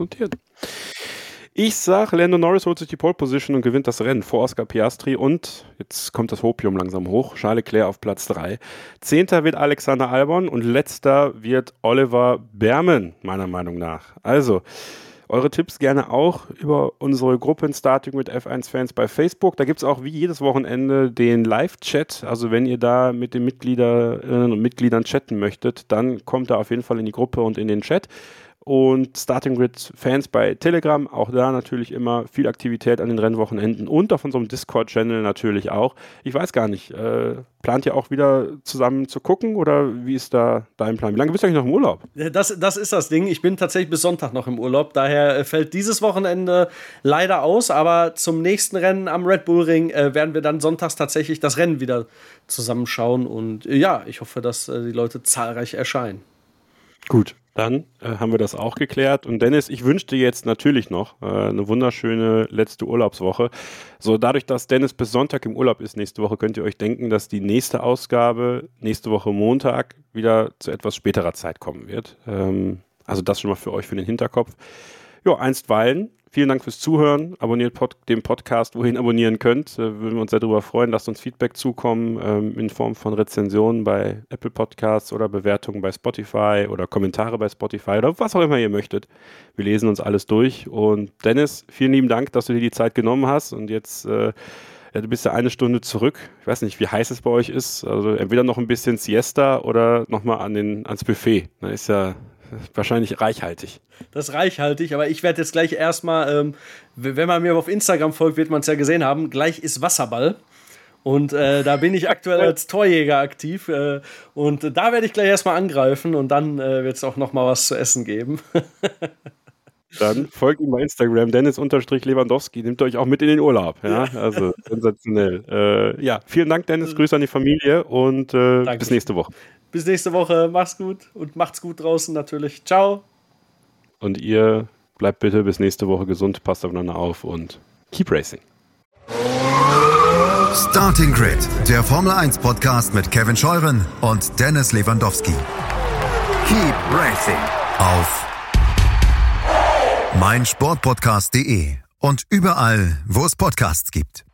B: Ich sag, Lando Norris holt sich die Pole Position und gewinnt das Rennen vor Oscar Piastri und jetzt kommt das Hopium langsam hoch. Charles Leclerc auf Platz 3. 10. wird Alexander Albon und letzter wird Oliver Bearman, meiner Meinung nach. Also, eure Tipps gerne auch über unsere Gruppe in Starting with F1-Fans bei Facebook. Da gibt es auch wie jedes Wochenende den Live-Chat. Also wenn ihr da mit den Mitgliederinnen und Mitgliedern chatten möchtet, dann kommt da auf jeden Fall in die Gruppe und in den Chat. Und Starting Grid Fans bei Telegram, auch da natürlich immer viel Aktivität an den Rennwochenenden und auf unserem Discord-Channel natürlich auch. Ich weiß gar nicht, plant ihr auch wieder zusammen zu gucken oder wie ist da dein Plan? Wie lange bist du eigentlich noch im Urlaub?
C: Das ist das Ding. Ich bin tatsächlich bis Sonntag noch im Urlaub, daher fällt dieses Wochenende leider aus, aber zum nächsten Rennen am Red Bull Ring werden wir dann sonntags tatsächlich das Rennen wieder zusammenschauen und ja, ich hoffe, dass die Leute zahlreich erscheinen.
B: Gut, dann haben wir das auch geklärt. Und Dennis, ich wünsche dir jetzt natürlich noch eine wunderschöne letzte Urlaubswoche. So, dadurch, dass Dennis bis Sonntag im Urlaub ist nächste Woche, könnt ihr euch denken, dass die nächste Ausgabe nächste Woche Montag wieder zu etwas späterer Zeit kommen wird. Also das schon mal für euch für den Hinterkopf. Ja, einstweilen. Vielen Dank fürs Zuhören. Abonniert den Podcast, wo ihr ihn abonnieren könnt. Würden wir uns sehr darüber freuen. Lasst uns Feedback zukommen in Form von Rezensionen bei Apple Podcasts oder Bewertungen bei Spotify oder Kommentare bei Spotify oder was auch immer ihr möchtet. Wir lesen uns alles durch. Und Dennis, vielen lieben Dank, dass du dir die Zeit genommen hast. Und jetzt, du bist ja eine Stunde zurück. Ich weiß nicht, wie heiß es bei euch ist. Also entweder noch ein bisschen Siesta oder nochmal ans Buffet. Da ist ja wahrscheinlich reichhaltig.
C: Das ist reichhaltig, aber ich werde jetzt gleich erstmal, wenn man mir auf Instagram folgt, wird man es ja gesehen haben, gleich ist Wasserball. Und da bin ich aktuell als Torjäger aktiv. Und da werde ich gleich erstmal angreifen und dann wird es auch nochmal was zu essen geben.
B: Dann folgt ihm bei Instagram, Dennis_Lewandowski, nimmt euch auch mit in den Urlaub. Ja? Also sensationell. Ja, vielen Dank, Dennis, Grüße an die Familie und bis nächste Woche.
C: Bis nächste Woche, mach's gut und macht's gut draußen natürlich. Ciao.
B: Und ihr bleibt bitte bis nächste Woche gesund, passt aufeinander auf und keep racing.
A: Starting Grid, der Formel 1 Podcast mit Kevin Scheuren und Dennis Lewandowski. Keep racing auf meinsportpodcast.de und überall, wo es Podcasts gibt.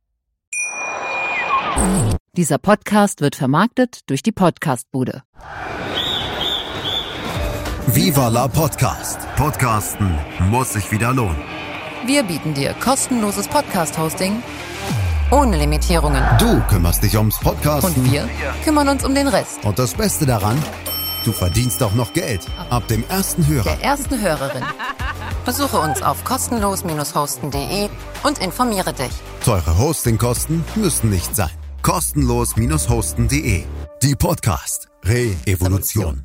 F: Dieser Podcast wird vermarktet durch die Podcastbude.
A: Viva la Podcast. Podcasten muss sich wieder lohnen.
F: Wir bieten dir kostenloses Podcast-Hosting ohne Limitierungen.
A: Du kümmerst dich ums Podcasten.
F: Und wir kümmern uns um den Rest.
A: Und das Beste daran, du verdienst auch noch Geld. Ab dem ersten Hörer.
F: Der ersten Hörerin. Besuche uns auf kostenlos-hosten.de und informiere dich.
A: Teure Hostingkosten müssen nicht sein. Kostenlos-hosten.de. Die Podcast Re-Evolution.